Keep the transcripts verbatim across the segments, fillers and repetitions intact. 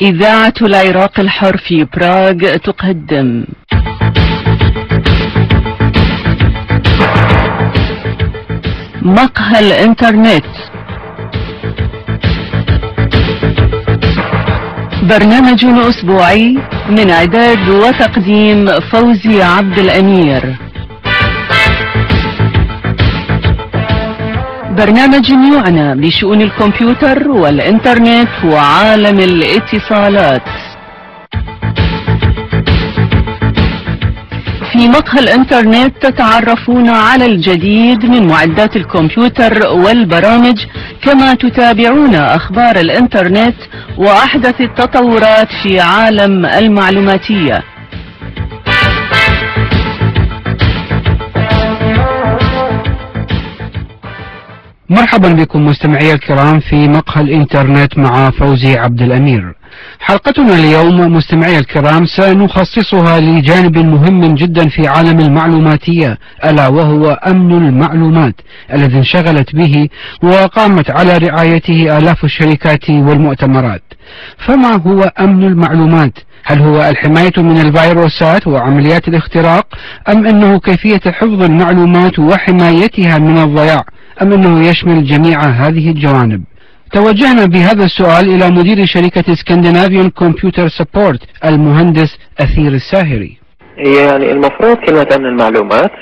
إذاعة العراق الحر في براغ تقدم مقهى الإنترنت، برنامج أسبوعي من إعداد وتقديم فوزي عبد الأمير. برنامج يعنى بشؤون الكمبيوتر والإنترنت وعالم الاتصالات. في مقهى الإنترنت تتعرفون على الجديد من معدات الكمبيوتر والبرامج، كما تتابعون أخبار الإنترنت وأحدث التطورات في عالم المعلوماتية. مرحبا بكم مستمعي الكرام في مقهى الإنترنت مع فوزي عبد الأمير. حلقتنا اليوم مستمعي الكرام سنخصصها لجانب مهم جدا في عالم المعلوماتية، ألا وهو أمن المعلومات الذي انشغلت به وقامت على رعايته آلاف الشركات والمؤتمرات. فما هو أمن المعلومات؟ هل هو الحماية من الفيروسات وعمليات الاختراق، أم أنه كيفية حفظ المعلومات وحمايتها من الضياع، أم أنه يشمل جميع هذه الجوانب؟ توجهنا بهذا السؤال إلى مدير شركة سكندنافيان كمبيوتر سبورت المهندس أثير الساهري. يعني المفروض كلمة أمن المعلومات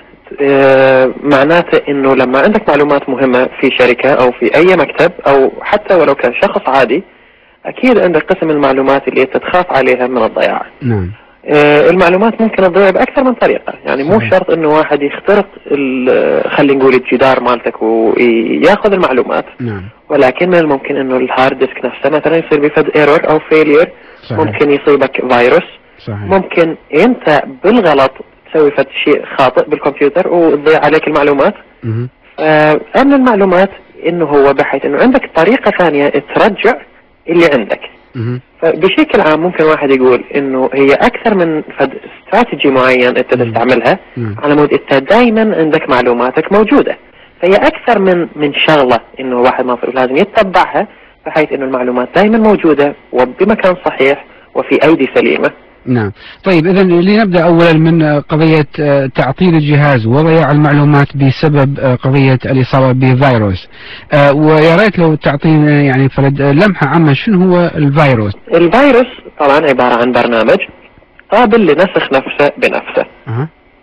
اه معناته أنه لما عندك معلومات مهمة في شركة أو في أي مكتب أو حتى ولو كان شخص عادي، أكيد عندك قسم المعلومات اللي تتخاف عليها من الضياع. نعم. اه المعلومات ممكن تضيع بأكثر من طريقة، يعني مو شرط أنه واحد يخترق خلينا نقول الجدار مالتك وياخذ المعلومات. نعم. ولكن من الممكن أنه الهارد ديسك نفسه مثلا يصير بفد ايرور أو فيلير. صحيح. ممكن يصيبك فيروس. صحيح. ممكن أنت بالغلط تسوي فد شيء خاطئ بالكمبيوتر وتضيع عليك المعلومات. آه أمن المعلومات إنه هو بحيث إنه عندك طريقة ثانية ترجع اللي عندك. مه. فبشكل عام ممكن واحد يقول إنه هي أكثر من فد استراتيجي معين أنت تستعملها. مه. على مود أنت دائما عندك معلوماتك موجودة، فهي أكثر من من شغلة إنه واحد مفروض لازم يتبعها بحيث إنه المعلومات دائما موجودة وبمكان صحيح وفي أيدي سليمة. نعم. طيب إذا لنبدأ أولا من قضية تعطيل الجهاز وضياع المعلومات بسبب قضية الإصابة بفيروس، ويا ريت لو تعطينا يعني فرد لمحة عامة شنو هو الفيروس؟ الفيروس طبعا عبارة عن برنامج قابل لنسخ نفسه بنفسه. أه.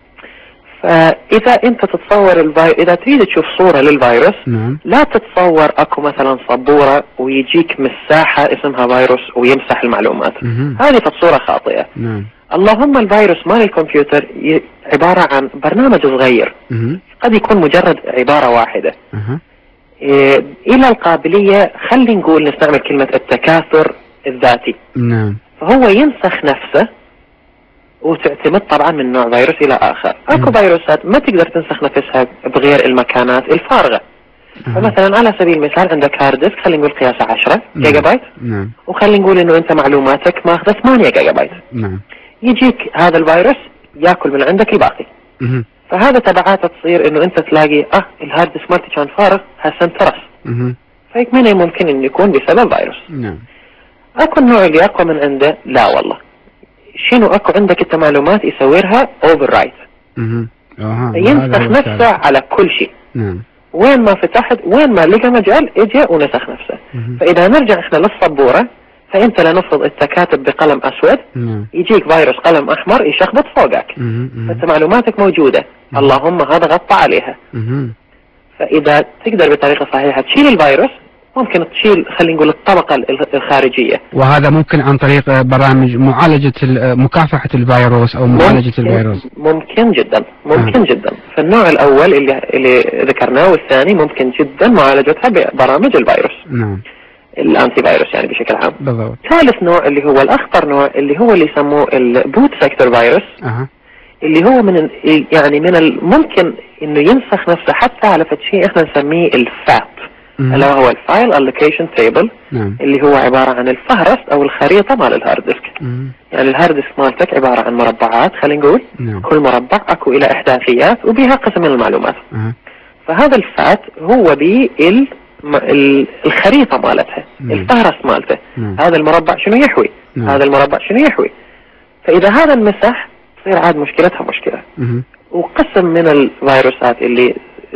فإذا أنت تتصور الفيروس، إذا تريد تشوف صورة للفيروس. نعم. لا تتصور أكو مثلا صبورة ويجيك مساحة اسمها فيروس ويمسح المعلومات. مه. هذه صورة خاطئة. نعم. اللهم الفيروس مال الكمبيوتر عبارة عن برنامج صغير. مه. قد يكون مجرد عبارة واحدة. أه. إيه إلى القابلية خلي نقول نستعمل كلمة التكاثر الذاتي. نعم. فهو ينسخ نفسه وتعتمد طبعا من نوع فيروس الى اخر. اكو فيروسات ما تقدر تنسخ نفسها بغير المكانات الفارغة. مم. فمثلا على سبيل المثال عندك هارد ديسك خلينا نقول قياسه عشرة جيجا بايت. نعم. وخلينا نقول انه انت معلوماتك ماخذه ثمانية جيجا بايت. نعم. يجيك هذا الفيروس ياكل من عندك الباقي. مم. فهذا تبعاته تصير انه انت تلاقي اه الهارد ديسك مالتي كان فارغ هسه انترس. فهيك من ممكن انه يكون بسبب فيروس. نعم. اكو النوع اللي اقوى من عنده لا والله، شنو اكو عندك انت معلومات يسويها اوفر رايت. ينسخ نفسه على كل شيء. نعم. وين ما فتحت وين ما لقى مجال اجى ونسخ نفسه. مه. فاذا نرجع احنا للصبورة، فانت لنفرض انت كاتب بقلم اسود. مه. يجيك فيروس قلم احمر يشخبط فوقك. فانت معلوماتك موجودة. مه. اللهم هذا غطى عليها. مه. فاذا تقدر بطريقة صحيحة تشيل الفيروس ممكن تشيل خلينا نقول الطبقة الخارجية، وهذا ممكن عن طريق برامج معالجة مكافحة الفيروس أو معالجة ممكن الفيروس. ممكن جدا ممكن آه. جدا. فالنوع الأول اللي اللي ذكرناه والثاني ممكن جدا معالجتها ببرامج الفيروس. نعم. الأنتي فيروس يعني بشكل عام. بالضبط. ثالث نوع اللي هو الأخطر نوع اللي هو اللي يسموه البوت فاكتور فيروس. أه. اللي هو من يعني من الممكن إنه ينسخ نفسه حتى على شيء إحنا نسميه الفات. اللي هو الفايل الوكيشن تيبل. نعم. اللي هو عبارة عن الفهرس او الخريطة مال الهارد ديسك. مم. يعني الهارد ديسك مالتك عبارة عن مربعات خلينا نقول. نعم. كل مربع اكو الى احداثيات وبها قسم من المعلومات. مم. فهذا الفات هو بي الخريطة مالتها. مم. الفهرس مالته. مم. هذا المربع شنو يحوي نعم. هذا المربع شنو يحوي. فاذا هذا المسح تصير عاد مشكلتها مشكلة. مه. وقسم من الفيروسات اللي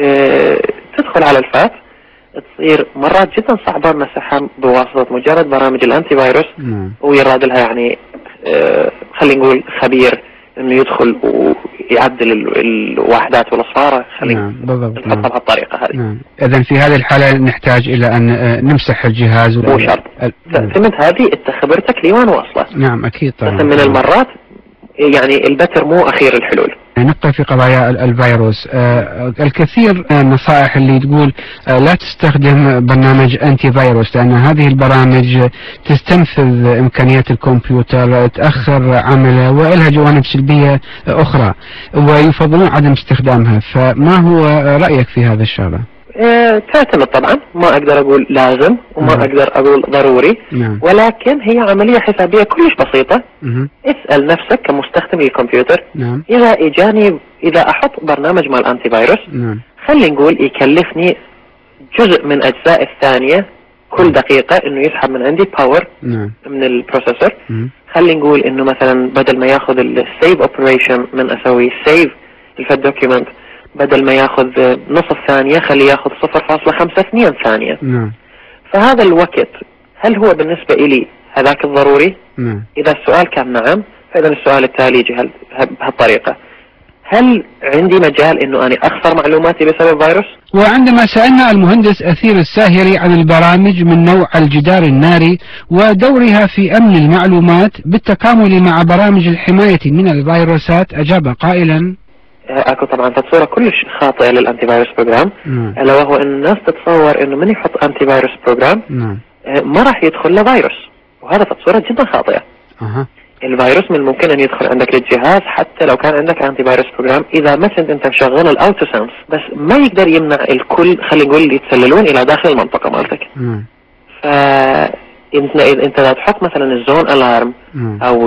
اه تدخل على الفات تصير مرات جدا صعبة مسحها بواسطة مجرد برامج الانتي فيروس. مه. ويراد لها يعني اه خلينا نقول خبير انه يدخل ويعدل الوحدات والاصفار. خلينا نعم. نحطها نعم. بهالطريقة هذه. نعم. اذا في هذه الحالة نحتاج الى ان نمسح الجهاز. مو شرط. تعتمد هذه انت خبرتك لوين واصلة. نعم اكيد طبعا. بس من المرات يعني البتر مو اخير الحلول. نبقى في قضايا الفيروس. آه الكثير من النصائح اللي تقول آه لا تستخدم برنامج انتي فيروس لان هذه البرامج تستنفذ امكانيات الكمبيوتر، تاخر عمله ولها جوانب سلبيه اخرى ويفضلون عدم استخدامها. فما هو رايك في هذا الشغله؟ اه تعتمد طبعا، ما اقدر اقول لازم وما نعم. اقدر اقول ضروري. نعم. ولكن هي عملية حسابية كلش بسيطة. مه. اسأل نفسك كمستخدم للكمبيوتر. نعم. اذا اجاني اذا احط برنامج مال انتي فيروس. نعم. خلي نقول يكلفني جزء من اجزاء الثانية كل دقيقة انه يسحب من عندي باور. نعم. من البروسيسور. خلي نقول انه مثلا بدل ما ياخذ السيف اوبريشن من اسوي سيف الفد دوكيومنت بدل ما ياخذ نصف ثانية خليه ياخذ صفر فاصلة خمسة اثنين ثانية. نعم. فهذا الوقت هل هو بالنسبة إلي هذاك الضروري؟ نعم. إذا السؤال كان نعم فإذا السؤال التالي يجي بهالطريقة، هل عندي مجال إنه أنا أخسر معلوماتي بسبب فيروس؟ وعندما سألنا المهندس أثير الساهري عن البرامج من نوع الجدار الناري ودورها في أمن المعلومات بالتكامل مع برامج الحماية من الفيروسات أجاب قائلا: اكو طبعا تصويره كلش خاطئه للانتي فيروس بروجرام، الا وهو ان الناس تتصور انه من يحط انتي فيروس بروجرام ما راح يدخل له فيروس، وهذا تصويره جدا خاطئه. أه. الفيروس من الممكن ان يدخل عندك للجهاز حتى لو كان عندك انتي فيروس بروجرام اذا مثلا انت مشغل الاوتو سنس، بس ما يقدر يمنع الكل خلينا نقول اللي يتسللون الى داخل المنطقه مالتك. ف انت انت اذا تحط مثلا الزون الارم او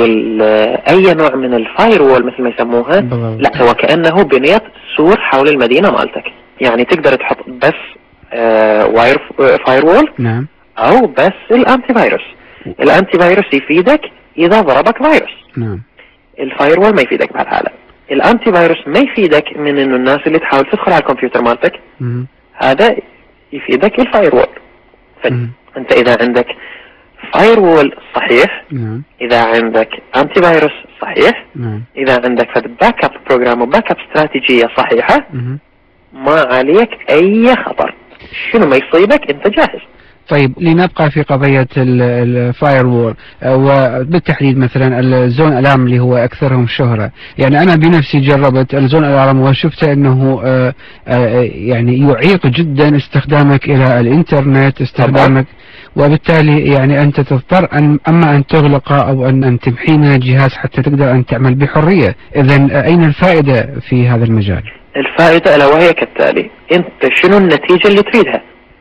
اي نوع من الفاير وول مثل ما يسموها، لا هو كانه بنيت سور حول المدينه مالتك، يعني تقدر تحط بس آه واير فاير وول. نعم. او بس الانتي فيروس. الانتي فيروس يفيدك اذا ضربك فيروس. نعم. الفاير وول ما يفيدك بهالحاله. الانتي فيروس ما يفيدك من انه الناس اللي تحاول تدخل على الكمبيوتر مالتك، مم. هذا يفيدك الفاير وول. فانت اذا عندك فاير وول صحيح. نعم. اذا عندك انتي فيروس صحيح. نعم. اذا عندك باك اب بروجرام وباك اب استراتيجيه صحيحه، مم. ما عليك اي خطر، شنو ما يصيبك انت جاهز. طيب لنبقى في قضية الفاير وول وبالتحديد مثلا الزون الارم اللي هو اكثرهم شهرة، يعني انا بنفسي جربت الزون الارم وشفت انه آآ آآ يعني يعيق جدا استخدامك الى الانترنت استخدامك، وبالتالي يعني انت تضطر ان اما ان تغلقه او ان, أن تمحيه من الجهاز حتى تقدر ان تعمل بحرية. اذا اين الفائدة في هذا المجال؟ الفائدة الا وهي كالتالي، انت شنو النتيجة اللي تريدها؟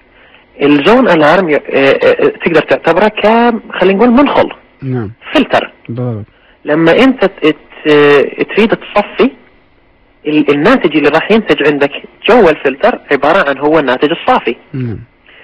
الزون الارم ي... تقدر تعتبره ك خلينا نقول منخل. نعم. فلتر. بالضبط. لما انت ت... تريد تصفي الناتج اللي راح ينتج عندك جوا الفلتر عبارة عن هو الناتج الصافي. نعم.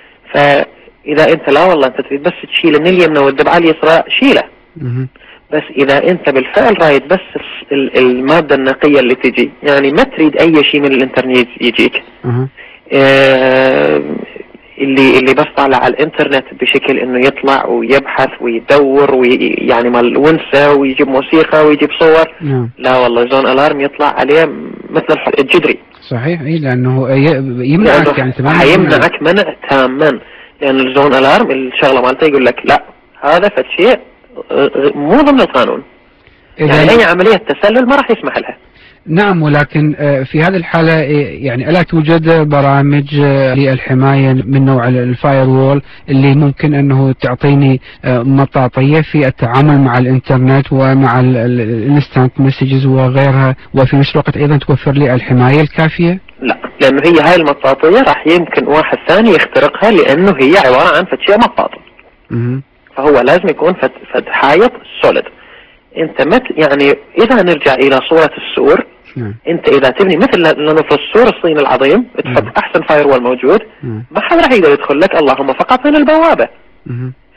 فاذا انت لا والله انت تريد بس تشيل من اليمنى والدب على اليسرى شيله. مم. بس اذا انت بالفعل رايد بس المادة النقية اللي تجي، يعني ما تريد اي شيء من الانترنت يجيك. مم. آه... اللي اللي بس طالع على الانترنت بشكل انه يطلع ويبحث ويدور ويعني مال ونسة ويجيب موسيقى ويجيب صور. نعم. لا والله زون الارم يطلع عليه مثل الجدري. صحيح. اي لانه يمنعك يعني تماما، حيمنعك منع تاما، لان الزون الارم الشغله مالته يقول لك لا هذا فد شيء مو ضمن القانون، يعني اي عمليه تسلل ما راح يسمح لها. نعم، ولكن في هذه الحالة يعني ألا توجد برامج للحماية من نوع الفاير وول اللي ممكن أنه تعطيني مطاطية في التعامل مع الإنترنت ومع الانستانت مسجز وغيرها، وفي نفس الوقت أيضا توفر لي الحماية الكافية؟ لا، لأنه هي هاي المطاطية راح يمكن واحد ثاني يخترقها، لأنه هي عبارة عن فد شيء مطاطي. فهو لازم يكون فد, فد حايط سوليد. انت مثل يعني اذا نرجع الى صورة السور، مم. انت اذا تبني مثل لنفرض السور الصيني العظيم تحط احسن فاير وول موجود، مم. ما حد راح يقدر يدخل لك اللهم فقط من البوابة. مم.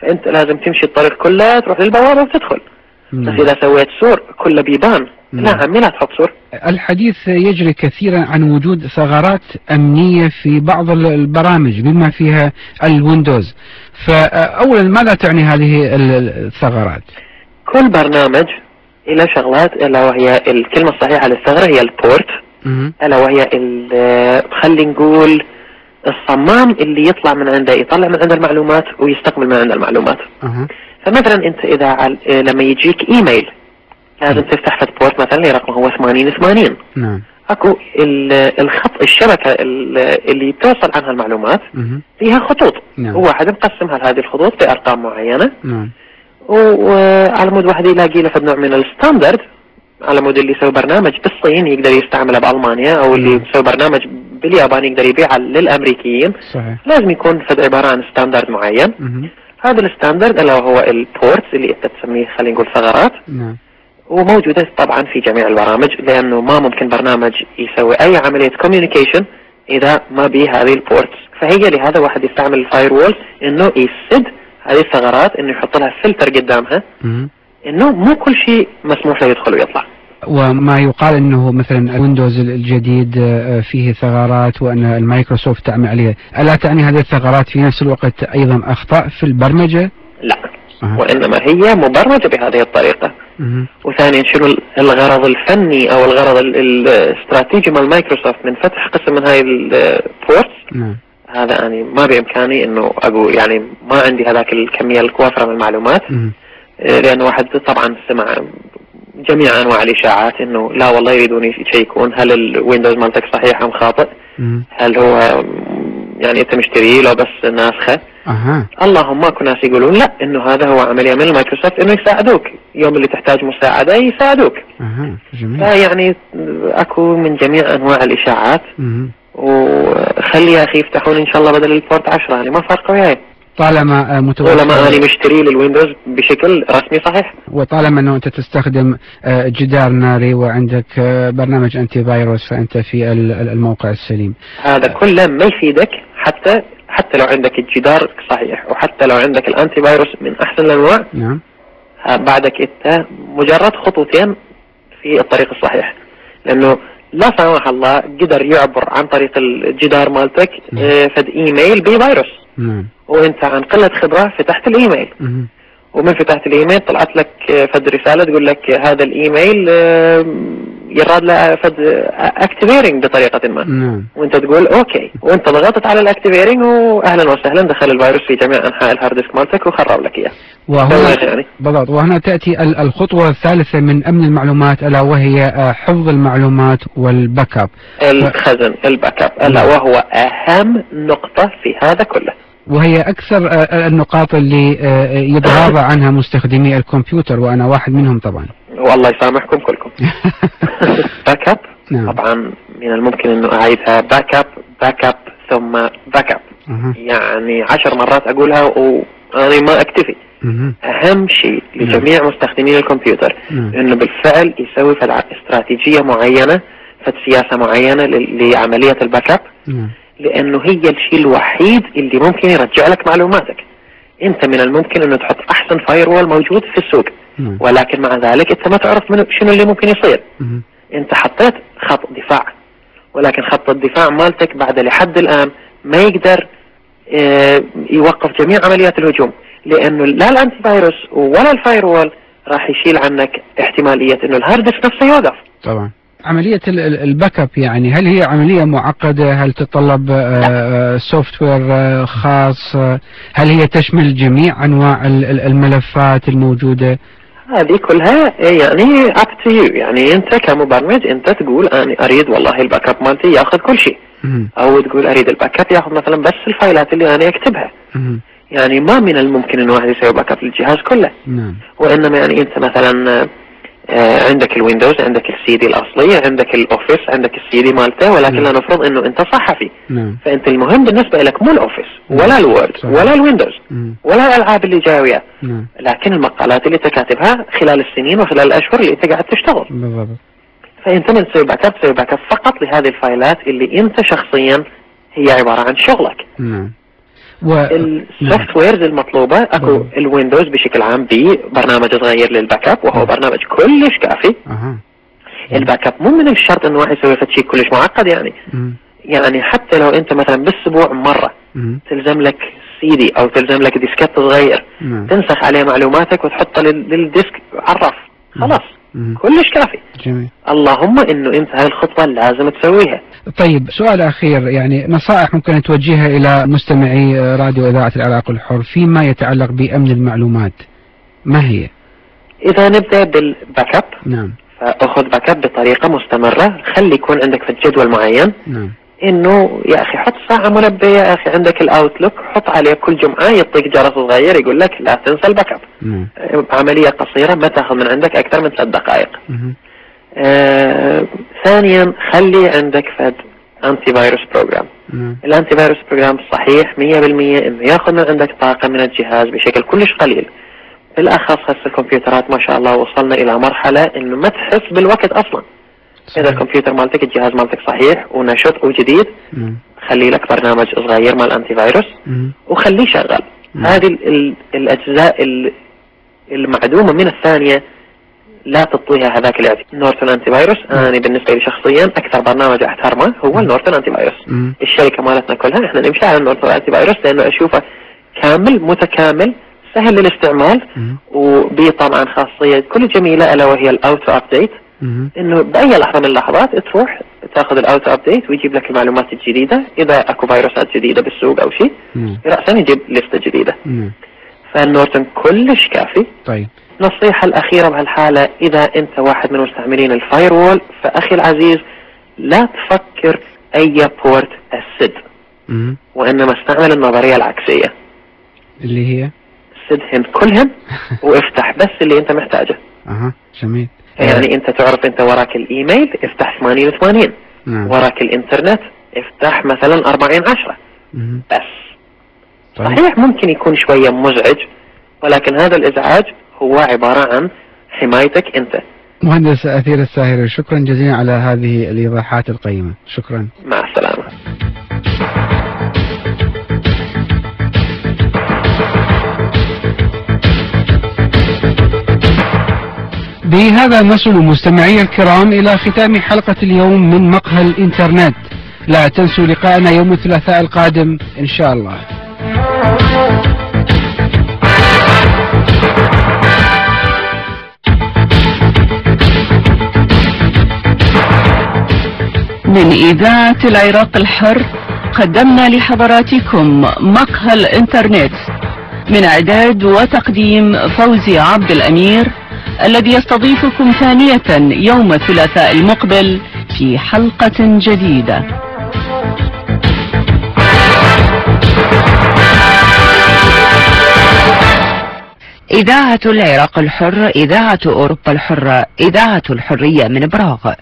فانت لازم تمشي الطريق كله، تروح للبوابة وتدخل. بس اذا سويت سور كله بيبان، لا عمي لا تحط سور. الحديث يجري كثيرا عن وجود ثغرات امنية في بعض البرامج بما فيها الويندوز، فاولا ماذا تعني هذه الثغرات؟ كل برنامج له شغلات، الا وهي الكلمة الصحيحة للثغرة هي البورت، الا وهي خلينا نقول الصمام اللي يطلع من عنده، يطلع من عنده المعلومات ويستقبل من عنده المعلومات. أه. فمثلا انت اذا لما يجيك ايميل لازم تفتح في البورت مثلا اللي رقمه هو ثمانين ثمانين. نعم. اكو الخط الشبكة اللي توصل عنها المعلومات أه. فيها خطوط. نعم. هو واحد مقسمها لهذه الخطوط بارقام معينة. نعم. وعلى مود واحد يلاقي له في نوع من الستاندرد، على مود اللي يسوي برنامج بالصين يقدر يستعمله بألمانيا، او اللي يسوي برنامج باليابان يقدر يبيعه للامريكيين. صحيح. لازم يكون فد عبارة عن ستاندرد معين. مه. هذا الستاندرد اللي هو البورتس اللي انت تسميه خلينا نقول ثغرات. نعم. وموجودة طبعا في جميع البرامج، لانه ما ممكن برنامج يسوي اي عملية كوميونيكيشن اذا ما بيه هذه البورتس. فهي لهذا واحد يستعمل الفاير وول انه يسد هذه الثغرات، انه يحط لها فلتر قدامها، مه. انه مو كل شيء مسموح له يدخل ويطلع. وما يقال انه مثلا ويندوز الجديد فيه ثغرات وان المايكروسوفت تعمل عليه، الا تعني هذه الثغرات في نفس الوقت ايضا اخطاء في البرمجة؟ لا. أه. وانما هي مبرمجة بهذه الطريقة. أه. وثانيا شنو الغرض الفني او الغرض الاستراتيجي مال مايكروسوفت من فتح قسم من هاي البورتس؟ نعم. هذا يعني ما بامكاني انه اقول، يعني ما عندي هذاك الكمية الوافرة من المعلومات. أه. لانه واحد طبعا سمع جميع انواع الاشاعات انه لا والله يريدون يشيكون هل الويندوز مالتك صحيح ام خاطئ، هل هو يعني انت مشتريه لو بس ناسخه. أه. اللهم ماكو ناس يقولون لا انه هذا هو عملية من المايكروسوفت انه يساعدوك يوم اللي تحتاج مساعدة يساعدوك. أه. جميل. فيعني اكو من جميع انواع الاشاعات. أه. وخلي يا اخي يفتحون ان شاء الله بدل البورت عشرة، يعني ما فرق وياي طالما متوفر، طالما أنا مشتري للويندوز بشكل رسمي صحيح. وطالما أنه أنت تستخدم جدار ناري وعندك برنامج أنتي فيروس فأنت في الموقع السليم. هذا كله ما يفيدك، حتى حتى لو عندك الجدار صحيح وحتى لو عندك الأنتي فيروس من أحسن الأنواع. نعم. بعدك أنت مجرد خطوتين في الطريق الصحيح، لأنه لا سمح الله قدر يعبر عن طريق الجدار مالتك فد إيميل بفيروس. نعم. وانت عن قلة خبرة فتحت الايميل. مه. ومن فتحت الايميل طلعت لك فد رسالة تقول لك هذا الايميل يراد له فد اكتيفيرنج بطريقة ما. نعم. وانت تقول اوكي، وانت ضغطت على الاكتيفيرنج واهلا وسهلا دخل الفيروس في جميع انحاء الهارد ديسك مالتك وخرب لك اياه. وهنا يعني. بالضبط. وهنا تأتي الخطوة الثالثة من امن المعلومات الا وهي حفظ المعلومات والباك اب. الخزن الباك اب الا وهو اهم نقطة في هذا كله. وهي أكثر النقاط اللي يتغاضى عنها مستخدمي الكمبيوتر وأنا واحد منهم طبعا. والله يسامحكم كلكم. باك اب. نعم. طبعا من الممكن أنه أعيدها باك اب باك اب ثم باك اب. أه. يعني عشر مرات أقولها وأنا ما أكتفي. أه. أهم شيء لجميع نعم. مستخدمين الكمبيوتر نعم. أنه بالفعل يسوي فد استراتيجية معينة، فد سياسة معينة لعملية الباك اب. نعم. لانه هي الشيء الوحيد اللي ممكن يرجع لك معلوماتك. انت من الممكن انه تحط احسن فاير وول موجود في السوق، مم. ولكن مع ذلك انت ما تعرف منه شنو اللي ممكن يصير. مم. انت حطيت خط دفاع، ولكن خط الدفاع مالتك بعد لحد الان ما يقدر اه يوقف جميع عمليات الهجوم، لانه لا الانتي فايروس ولا الفاير وول راح يشيل عنك احتمالية انه الهارد ديسك نفسه يوقف. طبعا. عملية الباك اب يعني هل هي عملية معقدة؟ هل تتطلب سوفت وير خاص؟ هل هي تشمل جميع انواع الملفات الموجودة؟ هذه كلها يعني up to you، يعني انت كمبرمج انت تقول انا اريد والله الباك اب مالتي ياخذ كل شيء، او تقول اريد الباك اب ياخذ مثلا بس الفايلات اللي انا اكتبها. يعني ما من الممكن انه واحد يسوي باك اب للجهاز كله. نعم. وانما يعني انت مثلا آه عندك الويندوز، عندك السي دي الاصلي، عندك الاوفيس، عندك السي دي مالته، ولكن لا نفرض انه انت صحفي. نعم. فانت المهم بالنسبه لك مو الاوفيس ولا الوورد ولا الويندوز مم. ولا الالعاب اللي جايه وياه، نعم. لكن المقالات اللي تكاتبها خلال السنين وخلال الاشهر اللي انت قاعد تشتغل. بالضبط. فانت من تسوي باك اب تسوي باك اب فقط لهذه الفايلات اللي انت شخصيا هي عباره عن شغلك. نعم. السوفت ويرز المطلوبة اكو الويندوز بشكل عام ببرنامج صغير للباك اب وهو برنامج كلش كافي. أه. الباك اب مو من الشرط انه واحد يسوي شيء كلش معقد يعني. م. يعني حتى لو انت مثلا بالاسبوع مرة م. تلزم لك سيدي او تلزم لك ديسكت صغير م. تنسخ عليه معلوماتك وتحطه للديسك عرف خلاص م. كلش كافي. جميل. اللهم انه انت هاي الخطوة لازم تسويها. طيب سؤال اخير، يعني نصائح ممكن توجهها الى مستمعي راديو اذاعة العراق الحر فيما يتعلق بامن المعلومات ما هي؟ اذا نبدأ بالباك اب. نعم. فاخذ باك اب بطريقة مستمرة، خلي يكون عندك في جدول معين. نعم. انه يا اخي حط ساعة منبه، يا اخي عندك الاوتلوك حط عليه كل جمعة يعطيك جرس صغير يقول لك لا تنسى الباك اب. مم. عملية قصيرة ما تاخذ من عندك اكثر من ثلاث دقائق. آه ثانيا خلي عندك فد انتي فيروس بروجرام. الانتي فيروس بروجرام صحيح مية بالمية انه ياخذ من عندك طاقة من الجهاز بشكل كلش قليل، بالاخص هسه الكمبيوترات ما شاء الله وصلنا الى مرحلة انه ما تحس بالوقت اصلا. إذا الكمبيوتر مالتك الجهاز مالتك صحيح ونشط وجديد مم. خلي لك برنامج صغير مال أنتي فيروس مم. وخليه شغال. هذه ال الأجزاء المعدومة من الثانية لا تطويها هذاك الاعتماد. نورتون أنتي فيروس أنا بالنسبة لي شخصيا أكثر برنامج أحترمه هو النورتون أنتي فيروس. مم. الشركة مالتنا كلها إحنا نمشي على النورتون أنتي فيروس لأنه أشوفه كامل متكامل سهل للاستعمال وبيه طبعا خاصية كل جميلة ألا وهي الأوتو أبديت. انه باي لحظه من اللحظات تروح تاخذ الاوتو ابديت ويجيب لك المعلومات الجديده اذا اكو فيروسات جديده بالسوق او شيء راسا يجيب لسته جديده. فالنورتون كلش كافي. طيب النصيحه الاخيره بهالحاله اذا انت واحد من مستعملين الفاير وول فاخي العزيز لا تفكر اي بورت السد وانما استعمل النظريه العكسيه اللي هي سدهن كلهم وافتح بس اللي انت محتاجه. اها جميل. يعني انت تعرف انت وراك الايميل افتح ثمانين وثمانين. نعم. وراك الانترنت افتح مثلا أربعين عشرة بس. طيب. صحيح ممكن يكون شوية مزعج ولكن هذا الازعاج هو عبارة عن حمايتك انت. مهندس أثير الساهري شكرا جزيلا على هذه الايضاحات القيمة. شكرا. مع السلامة. بهذا نصل مستمعي الكرام إلى ختام حلقة اليوم من مقهى الإنترنت. لا تنسوا لقاءنا يوم الثلاثاء القادم إن شاء الله. من إذاعة العراق الحر قدمنا لحضراتكم مقهى الإنترنت من إعداد وتقديم فوزي عبد الأمير، الذي يستضيفكم ثانية يوم الثلاثاء المقبل في حلقة جديدة. إذاعة العراق الحر، إذاعة أوروبا الحرة، إذاعة الحرية من براغ.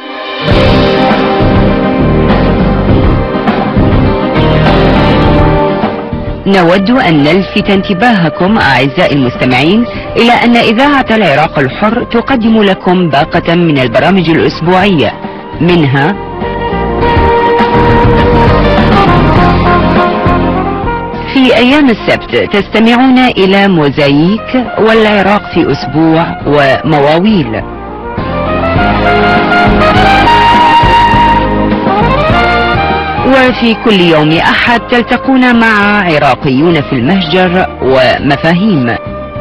نود أن نلفت انتباهكم أعزائي المستمعين إلى أن إذاعة العراق الحر تقدم لكم باقة من البرامج الأسبوعية، منها في أيام السبت تستمعون إلى موزايك والعراق في أسبوع ومواويل، وفي كل يوم أحد تلتقون مع عراقيون في المهجر ومفاهيم.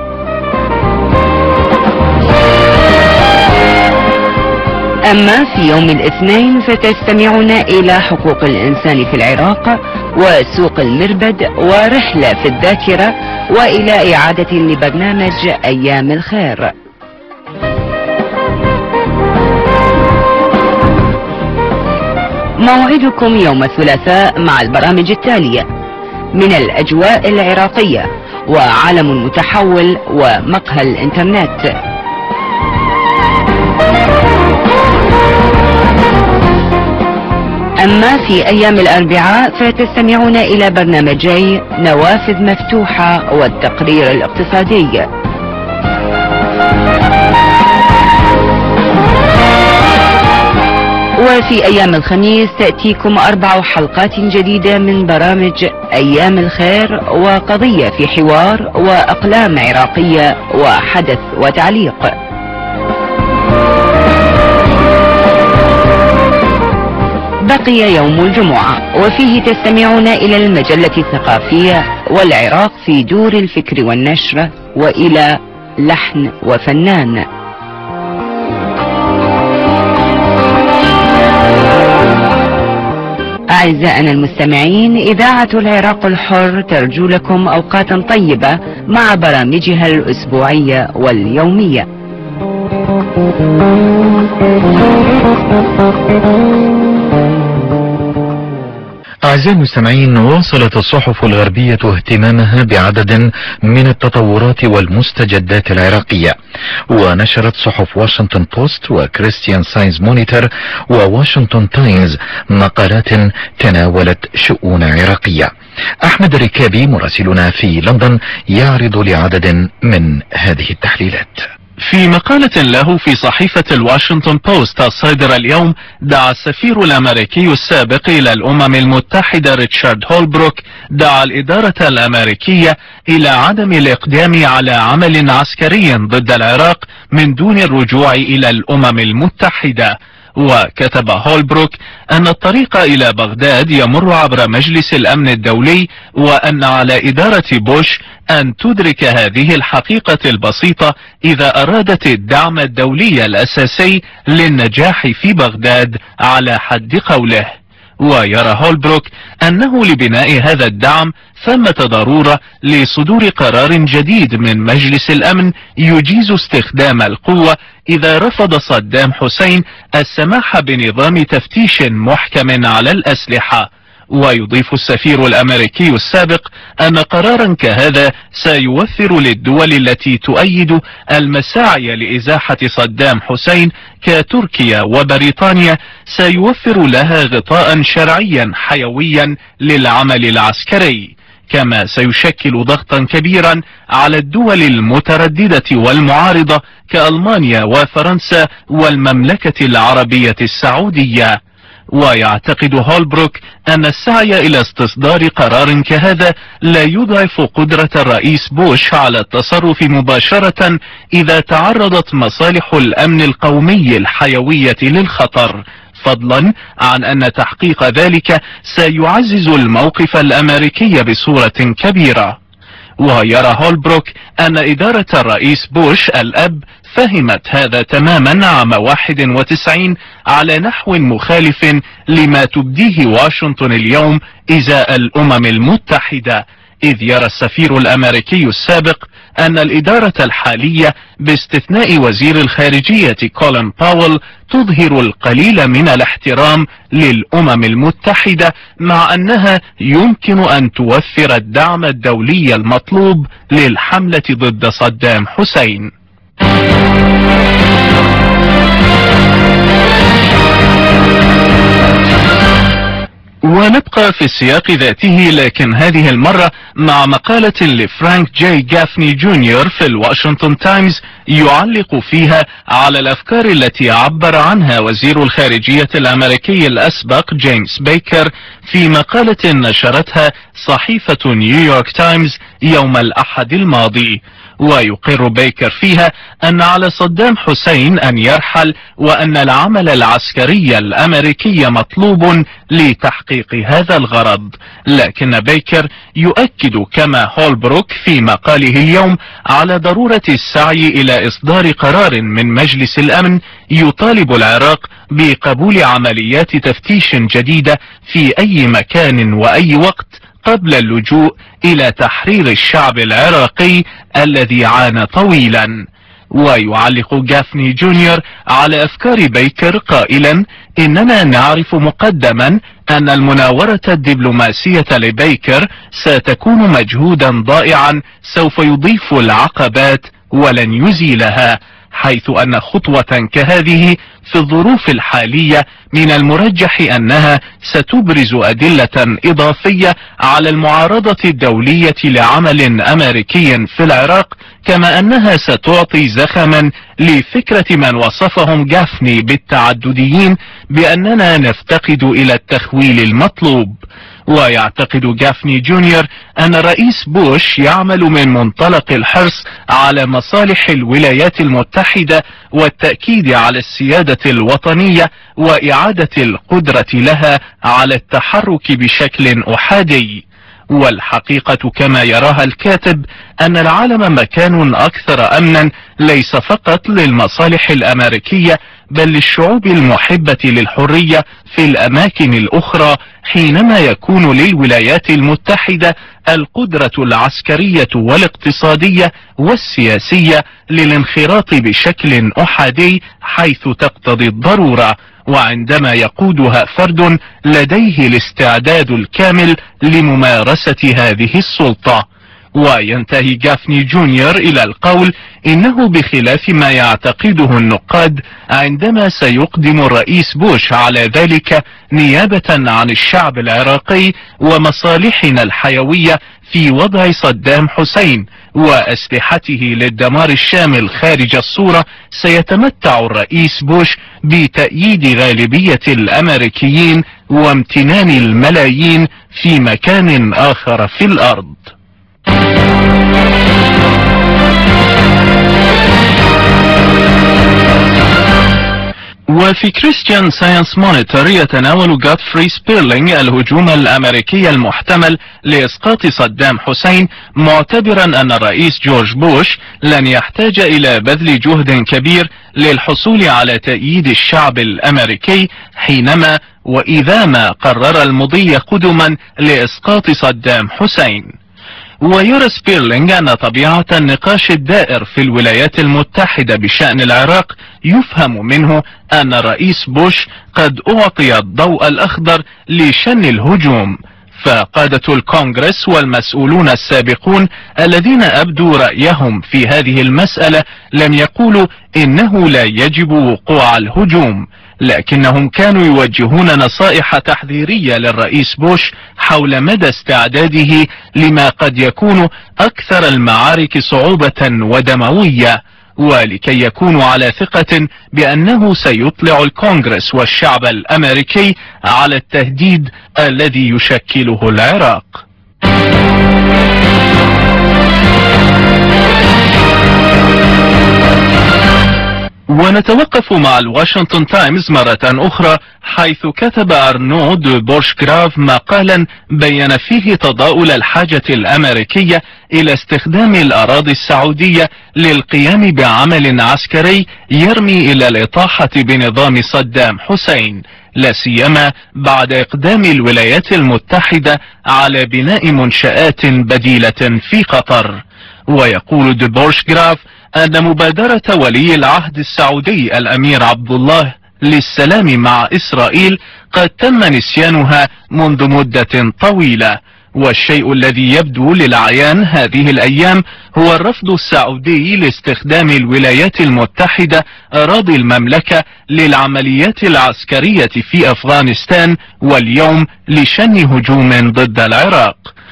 أما في يوم الاثنين فتستمعون إلى حقوق الإنسان في العراق وسوق المربد ورحلة في الذاكرة وإلى إعادة لبرنامج أيام الخير. موعدكم يوم الثلاثاء مع البرامج التالية: من الأجواء العراقية، وعالم متحول، ومقهى الإنترنت. أما في أيام الأربعاء فتستمعون إلى برنامجي نوافذ مفتوحة والتقرير الاقتصادي. وفي أيام الخميس تأتيكم أربع حلقات جديدة من برامج أيام الخير وقضية في حوار وأقلام عراقية وحدث وتعليق. بقي يوم الجمعة وفيه تستمعون إلى المجلة الثقافية والعراق في دور الفكر والنشر وإلى لحن وفنان. أعزائنا المستمعين، إذاعة العراق الحر ترجو لكم أوقاتا طيبة مع برامجها الأسبوعية واليومية. أعزائي المستمعين، واصلت الصحف الغربية اهتمامها بعدد من التطورات والمستجدات العراقية، ونشرت صحف واشنطن بوست وكريستيان ساينز مونيتور وواشنطن تايمز مقالات تناولت شؤون عراقية. أحمد الركابي مراسلنا في لندن يعرض لعدد من هذه التحليلات. في مقالة له في صحيفة الواشنطن بوست الصادرة اليوم، دعا السفير الأمريكي السابق إلى الأمم المتحدة ريتشارد هولبروك دعا الإدارة الأمريكية إلى عدم الإقدام على عمل عسكري ضد العراق من دون الرجوع إلى الأمم المتحدة. وكتب هولبروك أن الطريق إلى بغداد يمر عبر مجلس الأمن الدولي، وأن على إدارة بوش أن تدرك هذه الحقيقة البسيطة إذا أرادت الدعم الدولي الأساسي للنجاح في بغداد على حد قوله. ويرى هولبروك أنه لبناء هذا الدعم ثمة ضرورة لصدور قرار جديد من مجلس الأمن يجيز استخدام القوة إذا رفض صدام حسين السماح بنظام تفتيش محكم على الأسلحة. ويضيف السفير الأمريكي السابق أن قرارا كهذا سيوفر للدول التي تؤيد المساعي لإزاحة صدام حسين كتركيا وبريطانيا، سيوفر لها غطاء شرعيا حيويا للعمل العسكري، كما سيشكل ضغطا كبيرا على الدول المترددة والمعارضة كألمانيا وفرنسا والمملكة العربية السعودية. ويعتقد هولبروك أن السعي إلى استصدار قرار كهذا لا يضعف قدرة الرئيس بوش على التصرف مباشرة إذا تعرضت مصالح الأمن القومي الحيوية للخطر، فضلا عن أن تحقيق ذلك سيعزز الموقف الأمريكي بصورة كبيرة. ويرى هولبروك أن إدارة الرئيس بوش الأب فهمت هذا تماما عام واحد وتسعين على نحو مخالف لما تبديه واشنطن اليوم إزاء الأمم المتحدة، إذ يرى السفير الأمريكي السابق أن الإدارة الحالية باستثناء وزير الخارجية كولين باول تظهر القليل من الاحترام للأمم المتحدة، مع أنها يمكن أن توفر الدعم الدولي المطلوب للحملة ضد صدام حسين. ونبقى في السياق ذاته، لكن هذه المرة مع مقالة لفرانك جاي جافني جونيور في الواشنطن تايمز يعلق فيها على الأفكار التي عبر عنها وزير الخارجية الأمريكي الأسبق جيمس بيكر في مقالة نشرتها صحيفة نيويورك تايمز يوم الأحد الماضي. ويقر بيكر فيها أن على صدام حسين أن يرحل، وأن العمل العسكري الأمريكي مطلوب لتحقيق هذا الغرض. لكن بيكر يؤكد كما هولبروك في مقاله اليوم على ضرورة السعي إلى إصدار قرار من مجلس الأمن يطالب العراق بقبول عمليات تفتيش جديدة في أي مكان وأي وقت قبل اللجوء إلى تحرير الشعب العراقي الذي عانى طويلا. ويعلق جافني جونيور على أفكار بيكر قائلا: إننا نعرف مقدما أن المناورة الدبلوماسية لبيكر ستكون مجهودا ضائعا سوف يضيف العقبات ولن يزيلها، حيث أن خطوة كهذه في الظروف الحالية من المرجح أنها ستبرز أدلة إضافية على المعارضة الدولية لعمل أمريكي في العراق، كما أنها ستعطي زخما لفكرة من وصفهم جافني بالتعدديين بأننا نفتقد إلى التخويل المطلوب. ويعتقد جافني جونيور أن الرئيس بوش يعمل من منطلق الحرص على مصالح الولايات المتحدة والتأكيد على السيادة الوطنية وإعادة القدرة لها على التحرك بشكل أحادي. والحقيقة كما يراها الكاتب أن العالم مكان أكثر أمنا ليس فقط للمصالح الأمريكية بل للشعوب المحبة للحرية في الأماكن الأخرى، حينما يكون للولايات المتحدة القدرة العسكرية والاقتصادية والسياسية للانخراط بشكل أحادي حيث تقتضي الضرورة، وعندما يقودها فرد لديه الاستعداد الكامل لممارسة هذه السلطة. وينتهي جافني جونيور إلى القول إنه بخلاف ما يعتقده النقاد، عندما سيقدم الرئيس بوش على ذلك نيابة عن الشعب العراقي ومصالحنا الحيوية في وضع صدام حسين وأسلحته للدمار الشامل خارج الصورة، سيتمتع الرئيس بوش بتأييد غالبية الأمريكيين وامتنان الملايين في مكان آخر في الأرض. وفي كريستيان ساينس مونيتور يتناول غودفري سبيرلينج الهجوم الأمريكي المحتمل لإسقاط صدام حسين، معتبرا أن الرئيس جورج بوش لن يحتاج إلى بذل جهد كبير للحصول على تأييد الشعب الأمريكي حينما وإذا ما قرر المضي قدما لإسقاط صدام حسين. ويرى سبيرلينج أن طبيعة النقاش الدائر في الولايات المتحدة بشأن العراق يفهم منه أن الرئيس بوش قد أعطي الضوء الأخضر لشن الهجوم، فقادة الكونغرس والمسؤولون السابقون الذين أبدوا رأيهم في هذه المسألة لم يقولوا إنه لا يجب وقوع الهجوم، لكنهم كانوا يوجهون نصائح تحذيرية للرئيس بوش حول مدى استعداده لما قد يكون أكثر المعارك صعوبة ودموية، ولكي يكونوا على ثقة بأنه سيطلع الكونغرس والشعب الأمريكي على التهديد الذي يشكله العراق. ونتوقف مع الواشنطن تايمز مرة أخرى، حيث كتب أرنو دو بورشغراف مقالا بين فيه تضاؤل الحاجة الأمريكية إلى استخدام الأراضي السعودية للقيام بعمل عسكري يرمي إلى الإطاحة بنظام صدام حسين، لا سيما بعد إقدام الولايات المتحدة على بناء منشآت بديلة في قطر. ويقول دو بورشغراف أن مبادرة ولي العهد السعودي الأمير عبد الله للسلام مع إسرائيل قد تم نسيانها منذ مدة طويلة، والشيء الذي يبدو للعيان هذه الأيام هو الرفض السعودي لاستخدام الولايات المتحدة أراضي المملكة للعمليات العسكرية في أفغانستان واليوم لشن هجوم ضد العراق.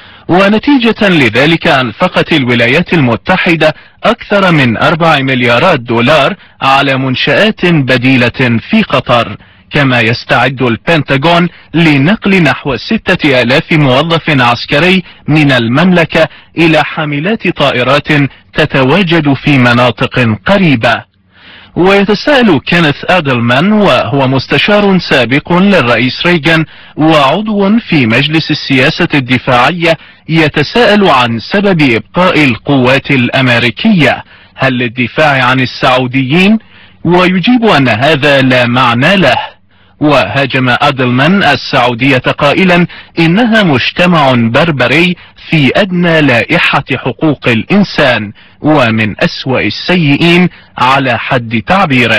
ونتيجة لذلك أنفقت الولايات المتحدة أكثر من أربع مليارات دولار على منشآت بديلة في قطر، كما يستعد البنتاغون لنقل نحو ستة آلاف موظف عسكري من المملكة إلى حاملات طائرات تتواجد في مناطق قريبة. ويتساءل كينيث أدلمان، وهو مستشار سابق للرئيس ريغان وعضو في مجلس السياسة الدفاعية، يتساءل عن سبب إبقاء القوات الأمريكية، هل للدفاع عن السعوديين؟ ويجيب أن هذا لا معنى له. وهاجم أدلمان السعودية قائلا إنها مجتمع بربري في أدنى لائحة حقوق الإنسان ومن أسوأ السيئين على حد تعبيره.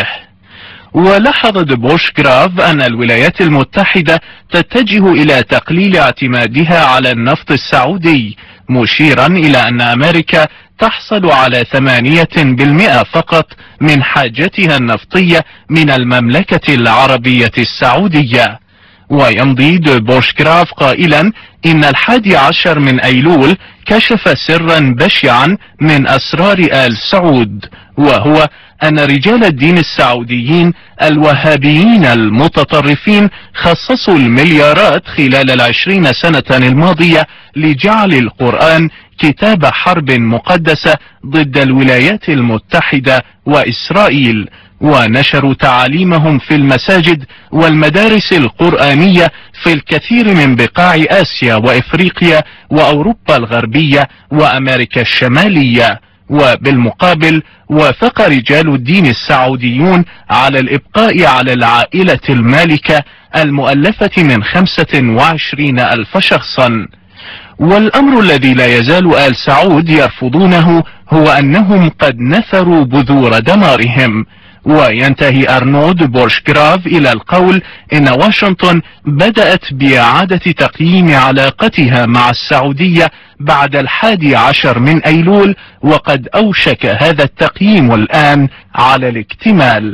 ولاحظ دو بورشغراف أن الولايات المتحدة تتجه إلى تقليل اعتمادها على النفط السعودي، مشيرا إلى أن أمريكا تحصل على ثمانية بالمئة فقط من حاجتها النفطية من المملكة العربية السعودية. ويمضي دو بورشكراف قائلا إن الحادي عشر من أيلول كشف سرا بشعا من أسرار آل سعود، وهو أن رجال الدين السعوديين الوهابيين المتطرفين خصصوا المليارات خلال العشرين سنة الماضية لجعل القرآن كتاب حرب مقدسة ضد الولايات المتحدة وإسرائيل، ونشروا تعاليمهم في المساجد والمدارس القرآنية في الكثير من بقاع آسيا وإفريقيا وأوروبا الغربية وأمريكا الشمالية. وبالمقابل وافق رجال الدين السعوديون على الإبقاء على العائلة المالكة المؤلفة من خمسة وعشرين ألف شخصا. والأمر الذي لا يزال آل سعود يرفضونه هو أنهم قد نثروا بذور دمارهم. وينتهي أرنولد بورشكراف إلى القول إن واشنطن بدأت بإعادة تقييم علاقتها مع السعودية بعد الحادي عشر من أيلول، وقد أوشك هذا التقييم الآن على الاكتمال.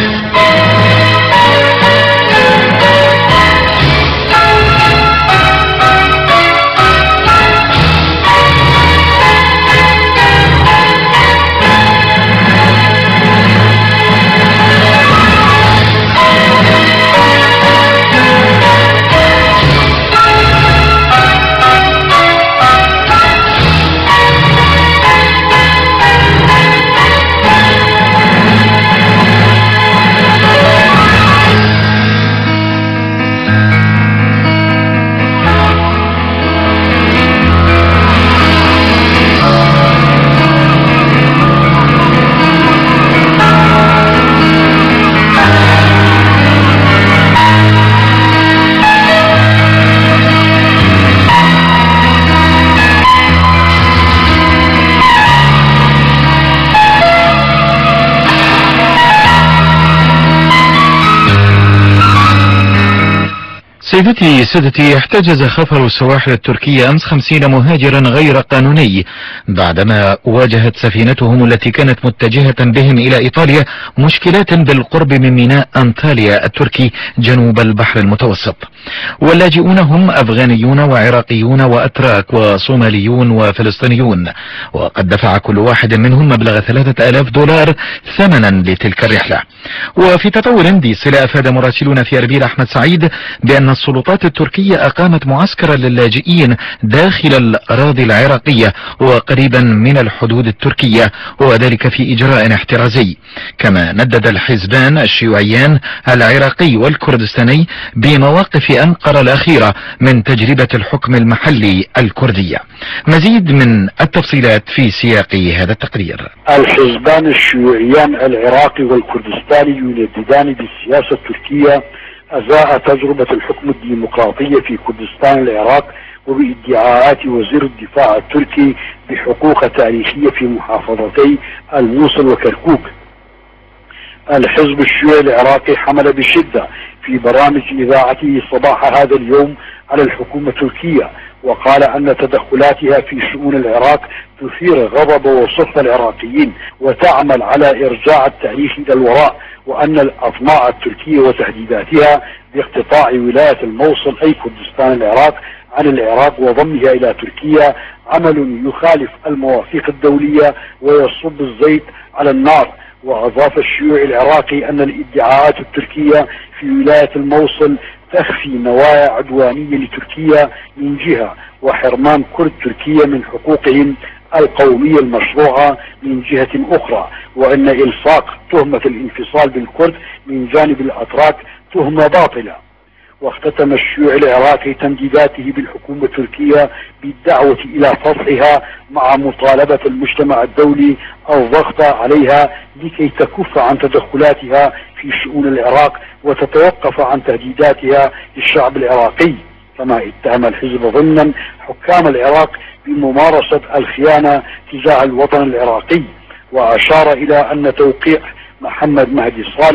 سيدتي سادتي، احتجز خفر السواحل التركية أمس خمسين مهاجرا غير قانوني بعدما واجهت سفينتهم التي كانت متجهة بهم إلى إيطاليا مشكلات بالقرب من ميناء أنطاليا التركي جنوب البحر المتوسط. واللاجئون هم أفغانيون وعراقيون وأتراك وصوماليون وفلسطينيون، وقد دفع كل واحد منهم مبلغ ثلاثة آلاف دولار ثمنا لتلك الرحلة. وفي تطور ديسل أفاد مراسلون في أربيل أحمد سعيد بأن السلطات التركية أقامت معسكرا للاجئين داخل الأراضي العراقية وقريبا من الحدود التركية، وذلك في إجراء احترازي. كما ندد الحزبان الشيوعيان العراقي والكردستاني بمواقف أنقرة الأخيرة من تجربة الحكم المحلي الكردية. مزيد من التفصيلات في سياق هذا التقرير. الحزبان الشيوعيان العراقي والكردستاني ينددان بالسياسة التركية أزاء تجربة الحكم الديمقراطية في كردستان العراق وبادعاءات وزير الدفاع التركي بحقوق تاريخية في محافظتي الموصل وكركوك. الحزب الشيوعي العراقي حمل بشدة في برامج إذاعته صباح هذا اليوم على الحكومة التركية، وقال أن تدخلاتها في شؤون العراق تثير غضب وسخط العراقيين وتعمل على إرجاع التاريخ إلى الوراء، وأن الأطماع التركية وتهديداتها باقتطاع ولاية الموصل أي كردستان العراق عن العراق وضمها إلى تركيا عمل يخالف المواثيق الدولية ويصب الزيت على النار. وأضاف الشيوعي العراقي أن الادعاءات التركية في ولاية الموصل تخفي نوايا عدوانية لتركيا من جهة، وحرمان كرد تركيا من حقوقهم القومية المشروعة من جهة أخرى، وأن إلصاق تهمة الانفصال بالكرد من جانب الأتراك تهمة باطلة. واختتم الشيوعي العراقي تنديداته بالحكومة التركية بالدعوة إلى فضحها مع مطالبة المجتمع الدولي الضغط عليها لكي تكف عن تدخلاتها في شؤون العراق وتتوقف عن تهديداتها للشعب العراقي. كما اتهم الحزب ضمنا حكام العراق بممارسة الخيانة تجاه الوطن العراقي، وأشار إلى أن توقيع محمد مهدي صالح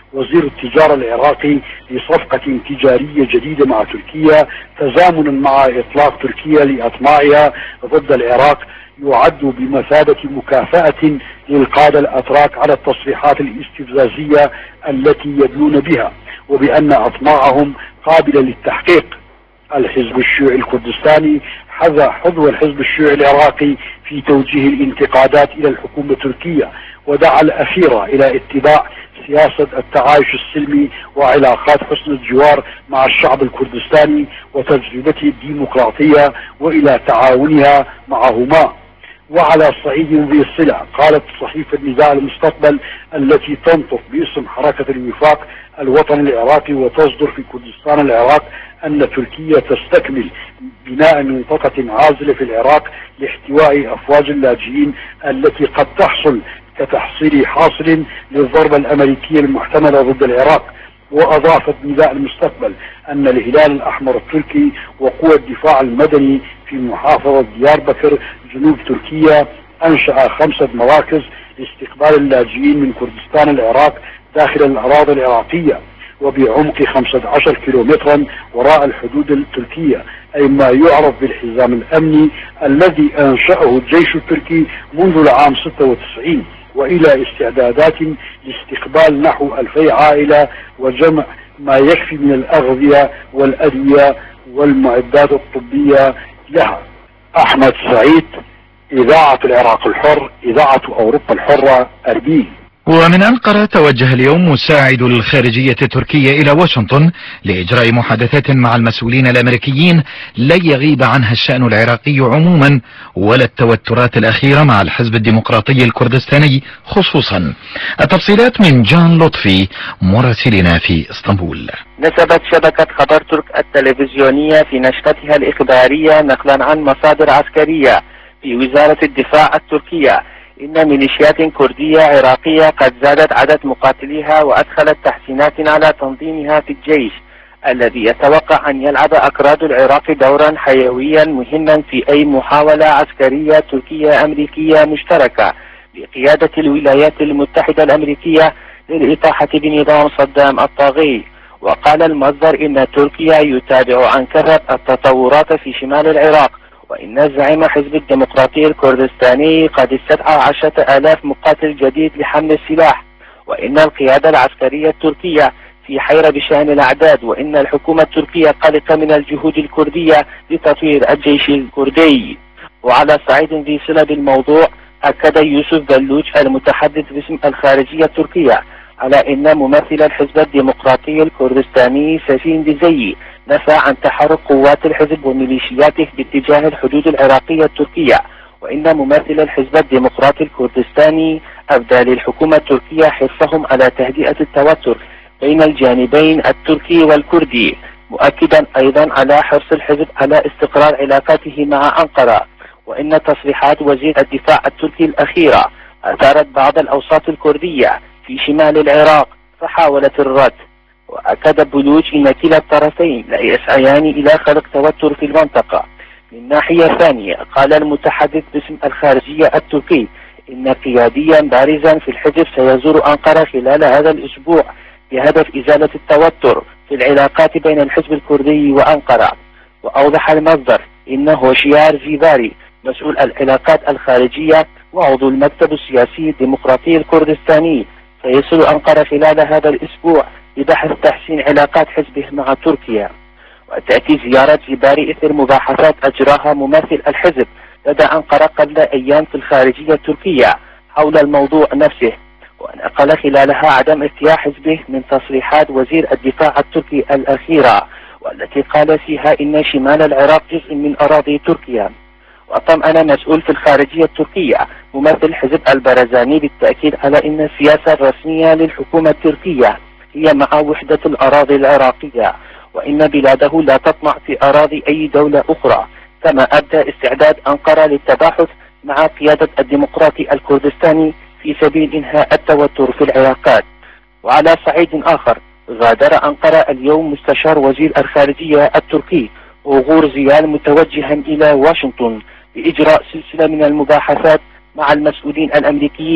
وزير التجارة العراقي لصفقة تجارية جديدة مع تركيا تزامنا مع إطلاق تركيا لأطماعها ضد العراق يعد بمثابة مكافأة للقادة الأتراك على التصريحات الاستفزازية التي يدلون بها، وبأن أطماعهم قابلة للتحقيق. الحزب الشيوعي الكردستاني حذا حظو الحزب الشيوعي العراقي في توجيه الانتقادات إلى الحكومة التركية، ودعا الأخيرة إلى اتباع سياسة التعايش السلمي وعلاقات حسن الجوار مع الشعب الكردستاني وتجربته الديمقراطية وإلى تعاونها معهما. وعلى صعيد ذي الصلة قالت صحيفة نزاع المستقبل التي تنطق باسم حركة الوفاق الوطني العراقي وتصدر في كردستان العراق أن تركيا تستكمل بناء منطقة عازلة في العراق لاحتواء أفواج اللاجئين التي قد تحصل كتحصيل حاصل للضربة الأمريكية المحتملة ضد العراق. وأضافت نداء المستقبل أن الهلال الأحمر التركي وقوى الدفاع المدني في محافظة ديار بكر جنوب تركيا أنشأ خمسة مراكز لاستقبال اللاجئين من كردستان العراق داخل الأراضي العراقية وبعمق خمسة عشر كيلومترا وراء الحدود التركية، أي ما يعرف بالحزام الأمني الذي أنشأه الجيش التركي منذ العام ستة وتسعين، وإلى استعدادات لاستقبال نحو ألفي عائلة وجمع ما يكفي من الأغذية والأدوية والمعدات الطبية لها. أحمد سعيد، إذاعة العراق الحر، إذاعة أوروبا الحرة، أربيل. ومن أنقرة توجه اليوم مساعد الخارجية التركية إلى واشنطن لإجراء محادثات مع المسؤولين الأمريكيين لن يغيب عنها الشأن العراقي عموما ولا التوترات الأخيرة مع الحزب الديمقراطي الكردستاني خصوصا. التفصيلات من جان لطفي مراسلنا في اسطنبول. نسبت شبكة خبر ترك التلفزيونية في نشرتها الإخبارية نقلا عن مصادر عسكرية في وزارة الدفاع التركية إن ميليشيات كردية عراقية قد زادت عدد مقاتليها وأدخلت تحسينات على تنظيمها في الجيش الذي يتوقع أن يلعب أكراد العراق دورا حيويا مهما في أي محاولة عسكرية تركية أمريكية مشتركة بقيادة الولايات المتحدة الأمريكية للإطاحة بنظام صدام الطاغي. وقال المصدر إن تركيا يتابع عن كثب التطورات في شمال العراق، وإن زعيم حزب الديمقراطي الكردستاني قد استدعى عشرة آلاف مقاتل جديد لحمل السلاح، وإن القيادة العسكرية التركية في حيرة بشأن الأعداد، وإن الحكومة التركية قلقة من الجهود الكردية لتطوير الجيش الكردي. وعلى صعيد ذي صلة بالموضوع أكد يوسف بلوج المتحدث باسم الخارجية التركية على إن ممثل الحزب الديمقراطي الكردستاني سفين دزي نفى عن تحرك قوات الحزب وميليشياته باتجاه الحدود العراقية التركية، وإن ممثل الحزب الديمقراطي الكردستاني أبدى للحكومة التركية حرصهم على تهدئة التوتر بين الجانبين التركي والكردي، مؤكدا أيضا على حرص الحزب على استقرار علاقاته مع أنقرة. وإن تصريحات وزير الدفاع التركي الأخيرة أثارت بعض الأوساط الكردية في شمال العراق فحاولت الرد. وأكد بلوج إن كلا الطرفين لا يسعيان إلى خلق توتر في المنطقة. من ناحية ثانية قال المتحدث باسم الخارجية التركي إن قياديا بارزا في الحزب سيزور أنقرة خلال هذا الأسبوع بهدف إزالة التوتر في العلاقات بين الحزب الكردي وأنقرة. وأوضح المصدر إن هوشيار زيباري مسؤول العلاقات الخارجية وعضو المكتب السياسي الديمقراطي الكردستاني سيصل أنقرة خلال هذا الأسبوع لبحث تحسين علاقات حزبه مع تركيا. وتأتي زيارة زيباري إثر مباحثات أجراها ممثل الحزب لدى أنقرة قبل أيام في الخارجية التركية حول الموضوع نفسه، ونقل خلالها عدم ارتياح حزبه من تصريحات وزير الدفاع التركي الأخيرة والتي قال فيها إن شمال العراق جزء من أراضي تركيا. وطمأن مسؤول في الخارجية التركية ممثل حزب البرزاني بالتأكيد على أن السياسة الرسمية للحكومة التركية هي مع وحدة الأراضي العراقية، وإن بلاده لا تطمع في أراضي أي دولة أخرى، كما أبدى استعداد أنقرة للتباحث مع قيادة الديمقراطي الكردستاني في سبيل إنهاء التوتر في العلاقات. وعلى صعيد آخر غادر أنقرة اليوم مستشار وزير الخارجية التركي وغور زيال متوجها إلى واشنطن لإجراء سلسلة من المباحثات مع المسؤولين الأمريكيين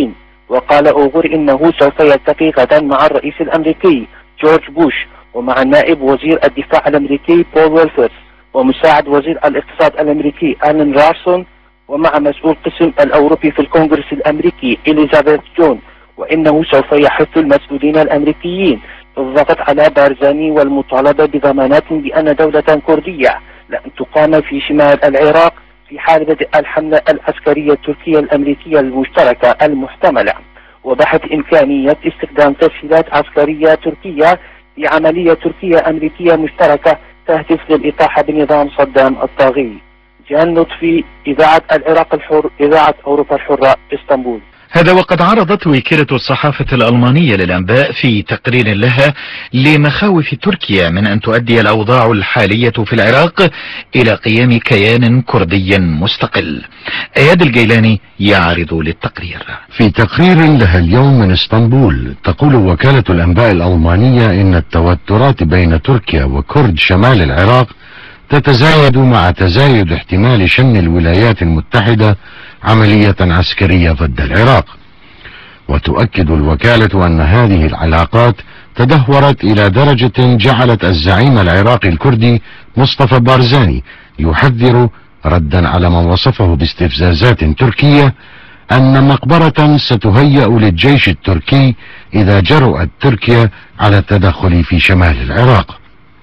وقال أوغور إنه سوف يلتقي غدا مع الرئيس الأمريكي جورج بوش ومع نائب وزير الدفاع الأمريكي بول ويلفرز ومساعد وزير الاقتصاد الأمريكي آلان راسون ومع مسؤول قسم الأوروبي في الكونغرس الأمريكي إليزابيث جون، وإنه سوف يحث المسؤولين الأمريكيين بالضغط على بارزاني والمطالبة بضمانات بأن دولة كردية لن تقام في شمال العراق في حال بدء الحملة العسكرية التركية الأمريكية المشتركة المحتملة، وبحث إمكانية استخدام تسهيلات عسكرية تركية في عملية تركية أمريكية مشتركة تهدف للإطاحة بنظام صدام الطاغي. جان لطفي، إذاعة العراق الحر، إذاعة أوروبا الحرة، اسطنبول. هذا وقد عرضت وكالة الصحافة الألمانية للأنباء في تقرير لها لمخاوف تركيا من أن تؤدي الأوضاع الحالية في العراق إلى قيام كيان كردي مستقل. اياد الجيلاني يعرض للتقرير. في تقرير لها اليوم من اسطنبول تقول وكالة الأنباء الألمانية إن التوترات بين تركيا وكرد شمال العراق تتزايد مع تزايد احتمال شن الولايات المتحدة عملية عسكرية ضد العراق. وتؤكد الوكالة أن هذه العلاقات تدهورت إلى درجة جعلت الزعيم العراقي الكردي مصطفى بارزاني يحذر ردا على ما وصفه باستفزازات تركية أن مقبرة ستهيأ للجيش التركي إذا جرؤت تركيا على التدخل في شمال العراق.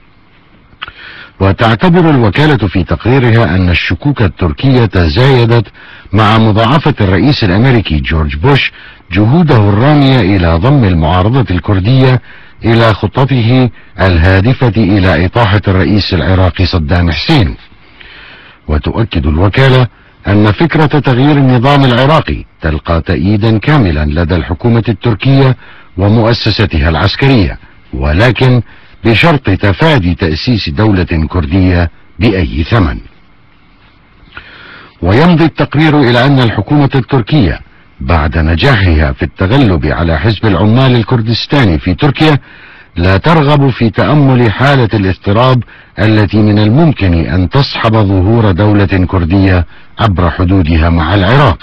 وتعتبر الوكالة في تقريرها أن الشكوك التركية تزايدت مع مضاعفة الرئيس الأمريكي جورج بوش جهوده الرامية إلى ضم المعارضة الكردية إلى خطته الهادفة إلى إطاحة الرئيس العراقي صدام حسين. وتؤكد الوكالة أن فكرة تغيير النظام العراقي تلقى تأييدا كاملا لدى الحكومة التركية ومؤسستها العسكرية، ولكن بشرط تفادي تأسيس دولة كردية بأي ثمن. ويمضي التقرير إلى أن الحكومة التركية بعد نجاحها في التغلب على حزب العمال الكردستاني في تركيا لا ترغب في تأمل حالة الاضطراب التي من الممكن أن تصحب ظهور دولة كردية عبر حدودها مع العراق.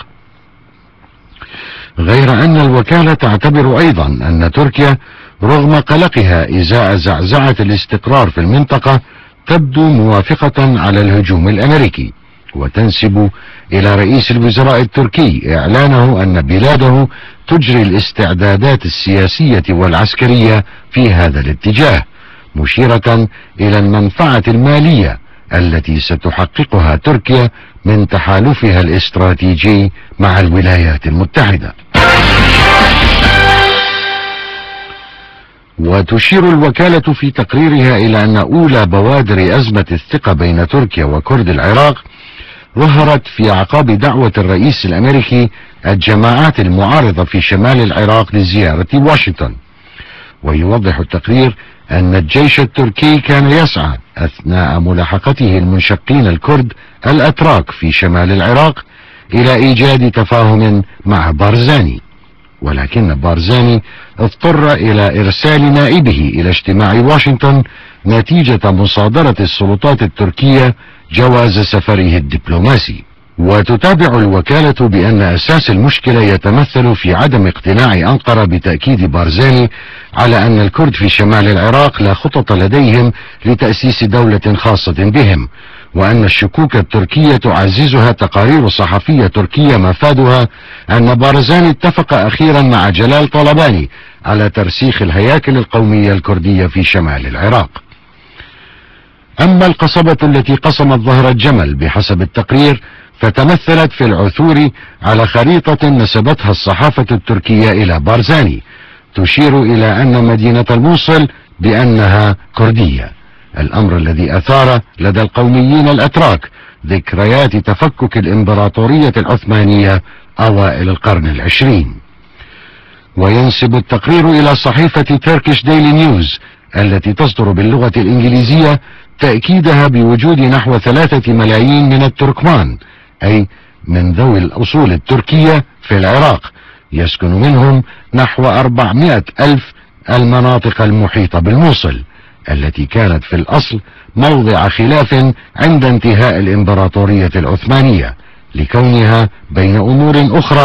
غير أن الوكالة تعتبر أيضا أن تركيا رغم قلقها إزاء زعزعة الاستقرار في المنطقة تبدو موافقة على الهجوم الأمريكي، وتنسب إلى رئيس الوزراء التركي إعلانه أن بلاده تجري الاستعدادات السياسية والعسكرية في هذا الاتجاه، مشيرة إلى المنفعة المالية التي ستحققها تركيا من تحالفها الاستراتيجي مع الولايات المتحدة. وتشير الوكالة في تقريرها إلى أن أولى بوادر أزمة الثقة بين تركيا وكرد العراق ظهرت في أعقاب دعوة الرئيس الأمريكي الجماعات المعارضة في شمال العراق لزيارة واشنطن. ويوضح التقرير أن الجيش التركي كان يسعى أثناء ملاحقته المنشقين الكرد الأتراك في شمال العراق إلى إيجاد تفاهم مع بارزاني، ولكن بارزاني اضطر إلى إرسال نائبه إلى اجتماع واشنطن نتيجة مصادرة السلطات التركية جواز سفره الدبلوماسي. وتتابع الوكالة بأن أساس المشكلة يتمثل في عدم اقتناع أنقرة بتأكيد بارزاني على أن الكرد في شمال العراق لا خطط لديهم لتأسيس دولة خاصة بهم، وأن الشكوك التركية تعززها تقارير صحفية تركية مفادها أن بارزاني اتفق أخيرا مع جلال طلباني على ترسيخ الهياكل القومية الكردية في شمال العراق. أما القصبة التي قصمت ظهر الجمل بحسب التقرير فتمثلت في العثور على خريطة نسبتها الصحافة التركية إلى بارزاني تشير إلى أن مدينة الموصل بأنها كردية، الأمر الذي أثار لدى القوميين الأتراك ذكريات تفكك الإمبراطورية العثمانية أوائل القرن العشرين. وينسب التقرير إلى صحيفة تركيش ديلي نيوز التي تصدر باللغة الإنجليزية تأكيدها بوجود نحو ثلاثة ملايين من التركمان، أي من ذوي الأصول التركية في العراق، يسكن منهم نحو أربعمائة ألف المناطق المحيطة بالموصل التي كانت في الأصل موضع خلاف عند انتهاء الإمبراطورية العثمانية لكونها بين أمور أخرى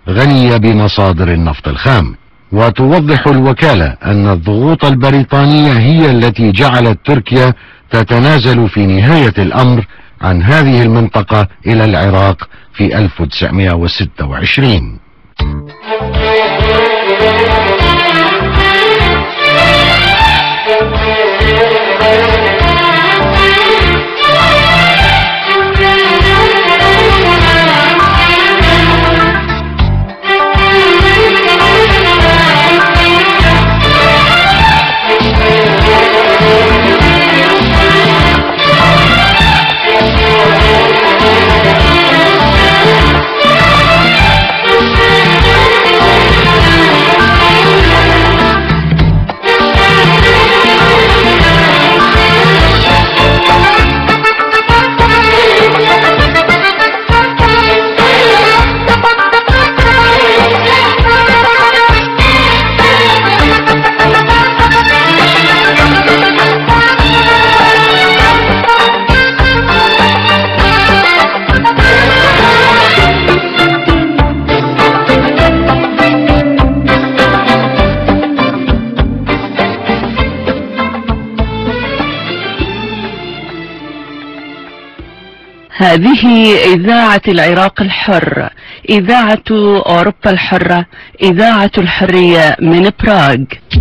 غنية بمصادر النفط الخام. وتوضح الوكالة أن الضغوط البريطانية هي التي جعلت تركيا تتنازل في نهاية الأمر عن هذه المنطقة إلى العراق في ألف وتسعمائة وستة وعشرين. هذه إذاعة العراق الحر، إذاعة أوروبا الحرة، إذاعة الحرية من براغ.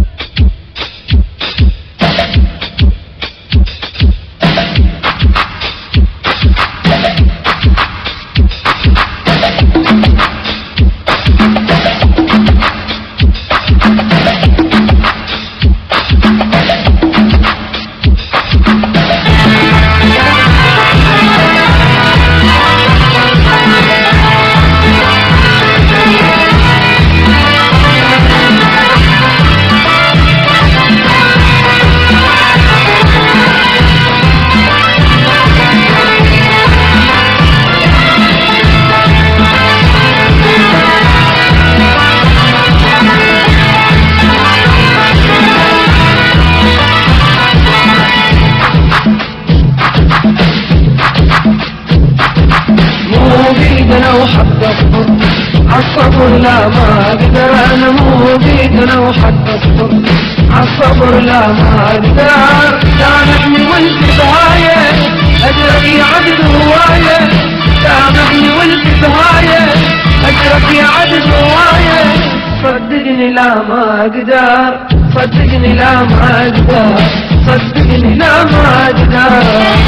عالصبر لا ما اقدر انا مو بيدنا وحتى الصبر عالصبر لا ما اقدر سامحني وانت بهاية اجرك يا عدل هواية سامحني وانت بهاية اجرك يا عدل هواية صدقني لا ما اقدر صدقني لا ما اقدر صدقني لا ما اقدر.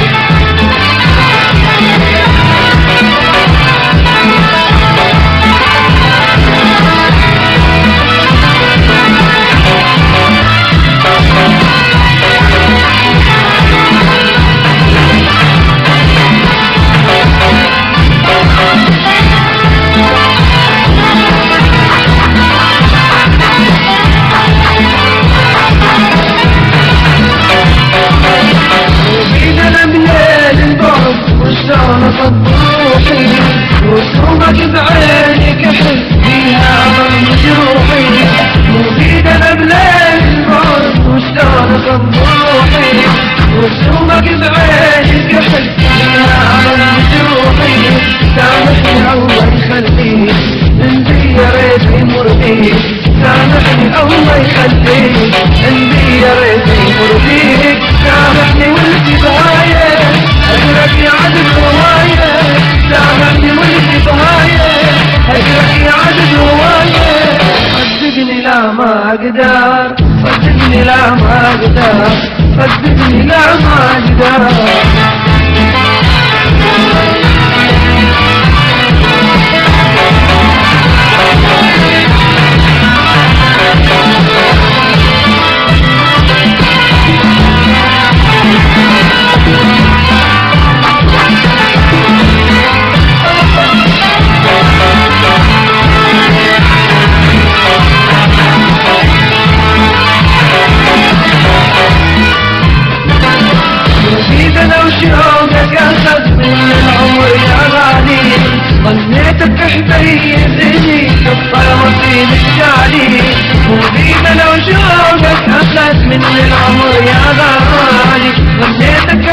وصومك بعينك حل فيها عظم جروحي مفيد انا بليل البرد وشلون اخبروحي وصومك بعينك حل فيها عظم جروحي سامحني الله يخليك انتي يا ريت يمر بيك سامحني الله يخليك انتي يا ريت يمر بيك سامحني وانتي بهاية اجرك يا عدل هواية سامحني وانتي بهاية اجرك يا عدل هواية صدقني لا ما اقدر صدقني لا ما اقدر صدقني لا ما اقدر. ظنيتك حبيبني الطلب في مشعلي مبينة لو شوقك أخذت من العمر يا غالي ظنيتك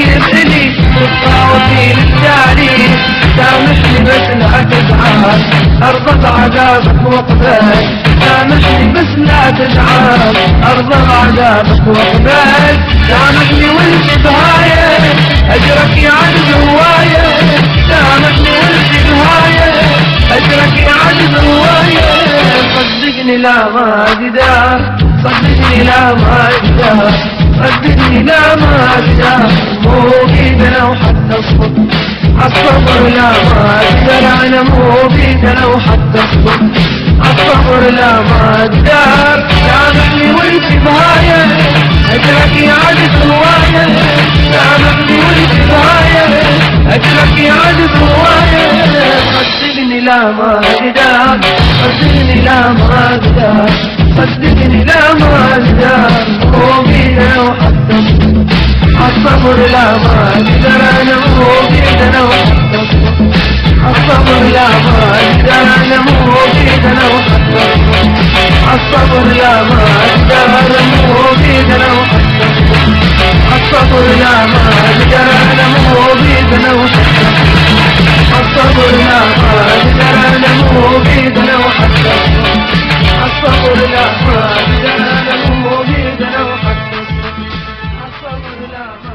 حبيبني الطلب في مشعلي سامحني بس لا تزعل أرض عذابك وقبل سامحني بس لا تزعل أرض عذابك وقبل سامحني وانت بهاية أجرك يعد هواية سامحني وانت بهاية أجرك يعد هواية صدقني لا ما قدر صدقني لا ما قدر صدقني لا ما قدر مو بيدنا وحتى الصبر عالصبر لا ما قدر أنا مو بيدنا وحتى الصبر عالصبر لا ما قدر سامحني وانت بهاية أجرك يعد هواية سامحني وانت بهاية أجرك يعد هواية صدقني لا ما قدر صدقني لا ما قدر صدقني لا ما قدر مو بيدنا وحتى الصبر عالصبر لا ما قدر أنا مو بيدنا وحتى الصبر عالصبر لا ما قدر أنا مو بيدنا وحتى الصبر عالصبر لا ما قدر أنا مو بيدنا وحتى الصبر عالصبر لا ما قدر أنا مو بيدنا وحتى الصبر عالصبر لا ما قدر أنا مو بيدنا وحتى الصبر عالصبر لا ما قدر أنا مو بيدنا وحتى الصبر عالصبر لا ما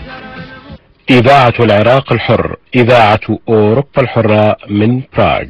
إذاعة العراق الحر، إذاعة أوروبا الحرة من براغ.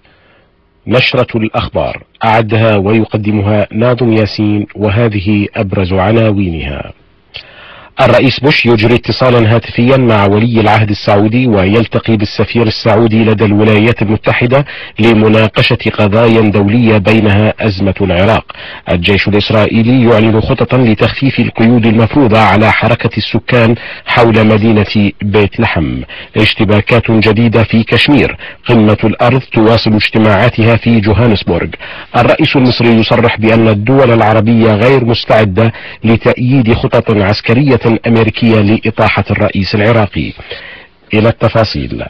نشرة الأخبار أعدها ويقدمها ناظم ياسين، وهذه أبرز عناوينها. الرئيس بوش يجري اتصالا هاتفيا مع ولي العهد السعودي ويلتقي بالسفير السعودي لدى الولايات المتحدة لمناقشة قضايا دولية بينها أزمة العراق. الجيش الإسرائيلي يعلن خططا لتخفيف القيود المفروضة على حركة السكان حول مدينة بيت لحم. اشتباكات جديدة في كشمير، قمة الأرض تواصل اجتماعاتها في جوهانسبورغ. الرئيس المصري يصرح بأن الدول العربية غير مستعدة لتأييد خطط عسكرية أمريكية لإطاحة الرئيس العراقي. إلى التفاصيل.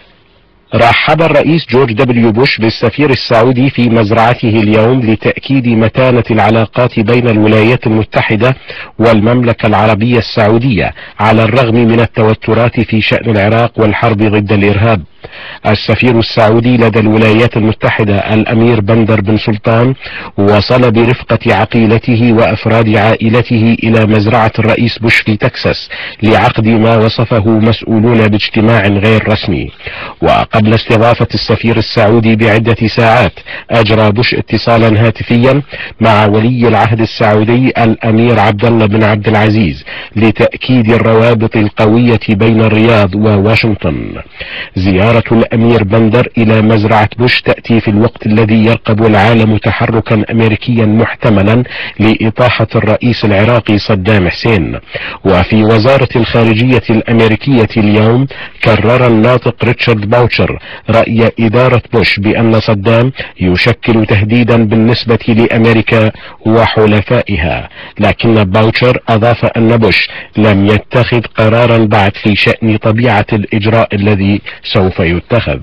رحب الرئيس جورج دبليو بوش بالسفير السعودي في مزرعته اليوم لتأكيد متانة العلاقات بين الولايات المتحدة والمملكة العربية السعودية على الرغم من التوترات في شأن العراق والحرب ضد الإرهاب. السفير السعودي لدى الولايات المتحدة الأمير بندر بن سلطان وصل برفقة عقيلته وأفراد عائلته إلى مزرعة الرئيس بوش في تكساس لعقد ما وصفه مسؤولون باجتماع غير رسمي. وقبل استضافة السفير السعودي بعدة ساعات أجرى بوش اتصالا هاتفيا مع ولي العهد السعودي الأمير عبد الله بن عبد العزيز لتأكيد الروابط القوية بين الرياض وواشنطن. زيارة الأمير بندر إلى مزرعة بوش تأتي في الوقت الذي يرقب العالم تحركا أمريكيا محتملا لإطاحة الرئيس العراقي صدام حسين. وفي وزارة الخارجية الأمريكية اليوم كرر الناطق ريتشارد باوتشر رأي إدارة بوش بأن صدام يشكل تهديدا بالنسبة لأمريكا وحلفائها، لكن باوتشر أضاف أن بوش لم يتخذ قرارا بعد في شأن طبيعة الإجراء الذي سوف يتخذ.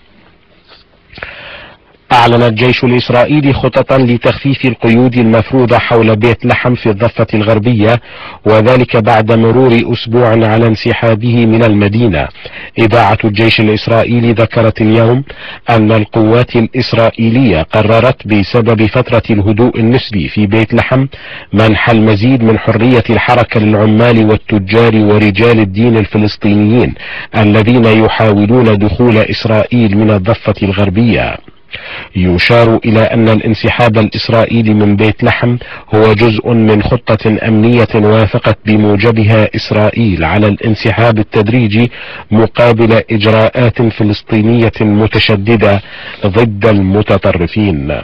أعلن الجيش الإسرائيلي خططا لتخفيف القيود المفروضة حول بيت لحم في الضفة الغربية، وذلك بعد مرور أسبوع على انسحابه من المدينة. إذاعة الجيش الإسرائيلي ذكرت اليوم أن القوات الإسرائيلية قررت بسبب فترة الهدوء النسبي في بيت لحم منح المزيد من حرية الحركة للعمال والتجار ورجال الدين الفلسطينيين الذين يحاولون دخول إسرائيل من الضفة الغربية. يشار إلى أن الانسحاب الإسرائيلي من بيت لحم هو جزء من خطة أمنية وافقت بموجبها إسرائيل على الانسحاب التدريجي مقابل إجراءات فلسطينية متشددة ضد المتطرفين.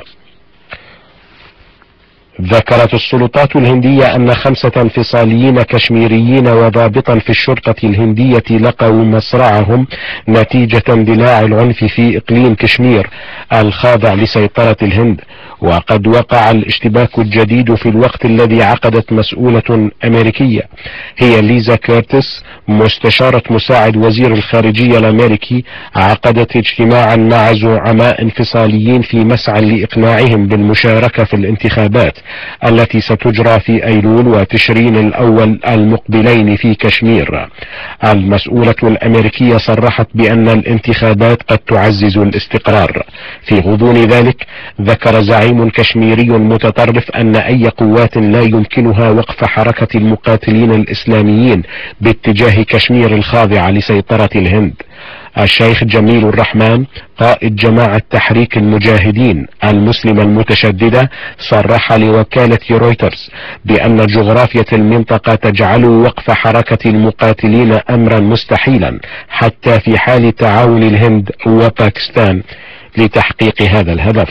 ذكرت السلطات الهندية أن خمسة انفصاليين كشميريين وضابطا في الشرطة الهندية لقوا مصرعهم نتيجة اندلاع العنف في إقليم كشمير الخاضع لسيطرة الهند. وقد وقع الاشتباك الجديد في الوقت الذي عقدت مسؤولة أمريكية هي ليزا كيرتس مستشارة مساعد وزير الخارجية الأمريكي عقدت اجتماعا مع زعماء انفصاليين في مسعى لإقناعهم بالمشاركة في الانتخابات التي ستجرى في أيلول وتشرين الأول المقبلين في كشمير. المسؤولة الأمريكية صرحت بأن الانتخابات قد تعزز الاستقرار. في غضون ذلك ذكر زعيم كشميري متطرف أن أي قوات لا يمكنها وقف حركة المقاتلين الإسلاميين باتجاه كشمير الخاضعة لسيطرة الهند. الشيخ جميل الرحمن قائد جماعة تحريك المجاهدين المسلمة المتشددة صرح لوكالة رويترز بأن جغرافيا المنطقة تجعل وقف حركة المقاتلين أمرا مستحيلا حتى في حال تعاون الهند وباكستان لتحقيق هذا الهدف.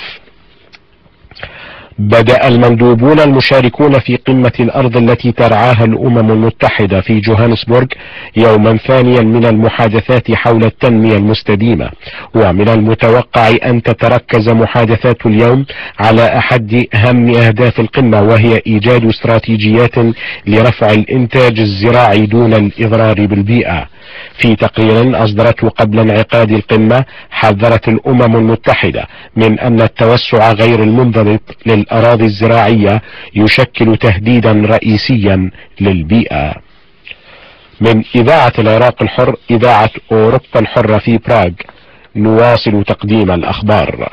بدأ المندوبون المشاركون في قمة الأرض التي ترعاها الأمم المتحدة في جوهانسبورغ يوما ثانيا من المحادثات حول التنمية المستدامة، ومن المتوقع أن تتركز محادثات اليوم على أحد أهم أهداف القمة، وهي إيجاد استراتيجيات لرفع الإنتاج الزراعي دون الإضرار بالبيئة. في تقرير أصدرته قبل انعقاد القمة حذرت الأمم المتحدة من أن التوسع غير المنضبط للأراضي الزراعية يشكل تهديدا رئيسيا للبيئة. من إذاعة العراق الحر إذاعة أوروبا الحرة في براغ نواصل تقديم الأخبار.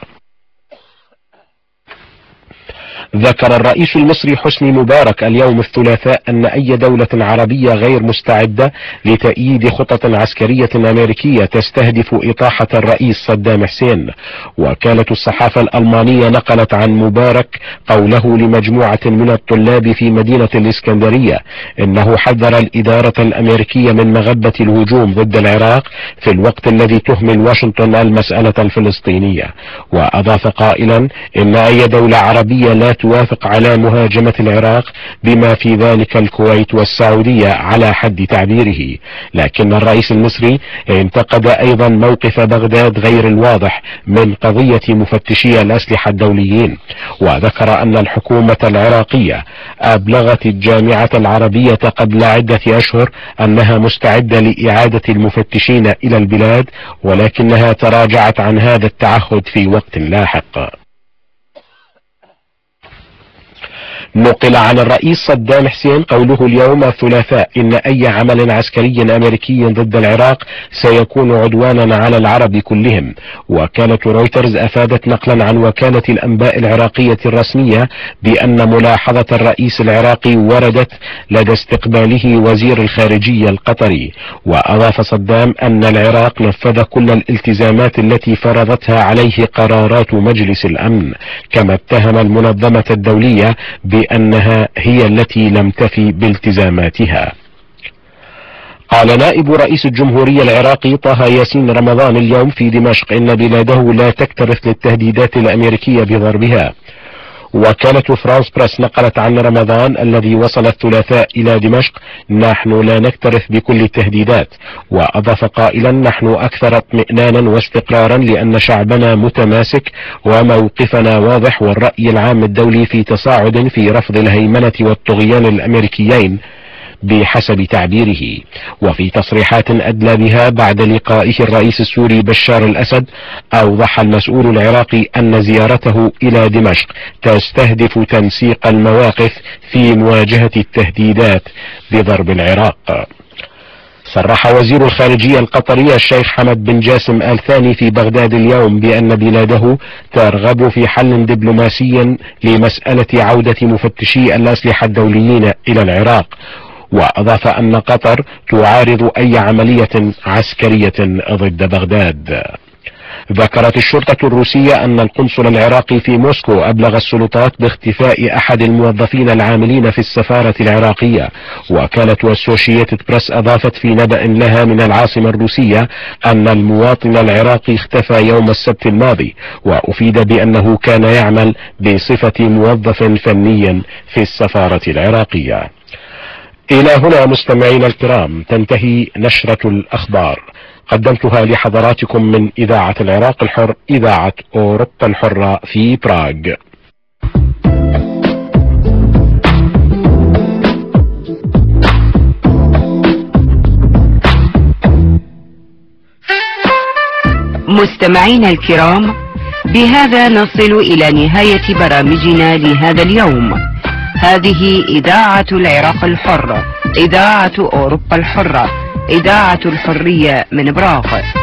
ذكر الرئيس المصري حسني مبارك اليوم الثلاثاء أن أي دولة عربية غير مستعدة لتأييد خطط عسكرية أمريكية تستهدف إطاحة الرئيس صدام حسين. وكالة الصحافة الألمانية نقلت عن مبارك قوله لمجموعة من الطلاب في مدينة الإسكندرية إنه حذر الإدارة الأمريكية من مغبة الهجوم ضد العراق في الوقت الذي تهمل واشنطن المسألة الفلسطينية. وأضاف قائلا إن أي دولة عربية لا توافق على مهاجمة العراق بما في ذلك الكويت والسعودية على حد تعبيره. لكن الرئيس المصري انتقد أيضا موقف بغداد غير الواضح من قضية مفتشي الأسلحة الدوليين، وذكر أن الحكومة العراقية أبلغت الجامعة العربية قبل عدة أشهر أنها مستعدة لإعادة المفتشين إلى البلاد، ولكنها تراجعت عن هذا التعهد في وقت لاحق. نقل عن الرئيس صدام حسين قوله اليوم الثلاثاء إن أي عمل عسكري أمريكي ضد العراق سيكون عدوانا على العرب كلهم. وكالة رويترز أفادت نقلا عن وكالة الأنباء العراقية الرسمية بأن ملاحظة الرئيس العراقي وردت لدى استقباله وزير الخارجية القطري. وأضاف صدام أن العراق نفذ كل الالتزامات التي فرضتها عليه قرارات مجلس الأمن، كما اتهم المنظمة الدولية بأنها هي التي لم تفي بالتزاماتها. قال نائب رئيس الجمهورية العراقي طه ياسين رمضان اليوم في دمشق إن بلاده لا تكترث للتهديدات الأمريكية بضربها. وكالة فرانس بريس نقلت عن رمضان الذي وصل الثلاثاء إلى دمشق: نحن لا نكترث بكل التهديدات. وأضاف قائلا: نحن أكثر اطمئنانا واستقرارا لأن شعبنا متماسك وموقفنا واضح، والرأي العام الدولي في تصاعد في رفض الهيمنة والطغيان الأمريكيين بحسب تعبيره. وفي تصريحات أدلى بها بعد لقائه الرئيس السوري بشار الأسد، أوضح المسؤول العراقي أن زيارته إلى دمشق تستهدف تنسيق المواقف في مواجهة التهديدات بضرب العراق. صرح وزير الخارجية القطري الشيخ حمد بن جاسم آل ثاني في بغداد اليوم بأن بلاده ترغب في حل دبلوماسي لمسألة عودة مفتشي الأسلحة الدوليين إلى العراق. وأضاف أن قطر تعارض أي عملية عسكرية ضد بغداد. ذكرت الشرطة الروسية أن القنصل العراقي في موسكو أبلغ السلطات باختفاء أحد الموظفين العاملين في السفارة العراقية. وكالة أسوشيتد بريس أضافت في نبأ لها من العاصمة الروسية أن المواطن العراقي اختفى يوم السبت الماضي، وأفيد بأنه كان يعمل بصفة موظف فني في السفارة العراقية. إلى هنا مستمعينا الكرام تنتهي نشرة الأخبار، قدمتها لحضراتكم من إذاعة العراق الحر، إذاعة أوروبا الحرة في براغ. مستمعينا الكرام، بهذا نصل إلى نهاية برامجنا لهذا اليوم. هذه إذاعة العراق الحر، إذاعة أوروبا الحرة، إذاعة الحرية من براغ.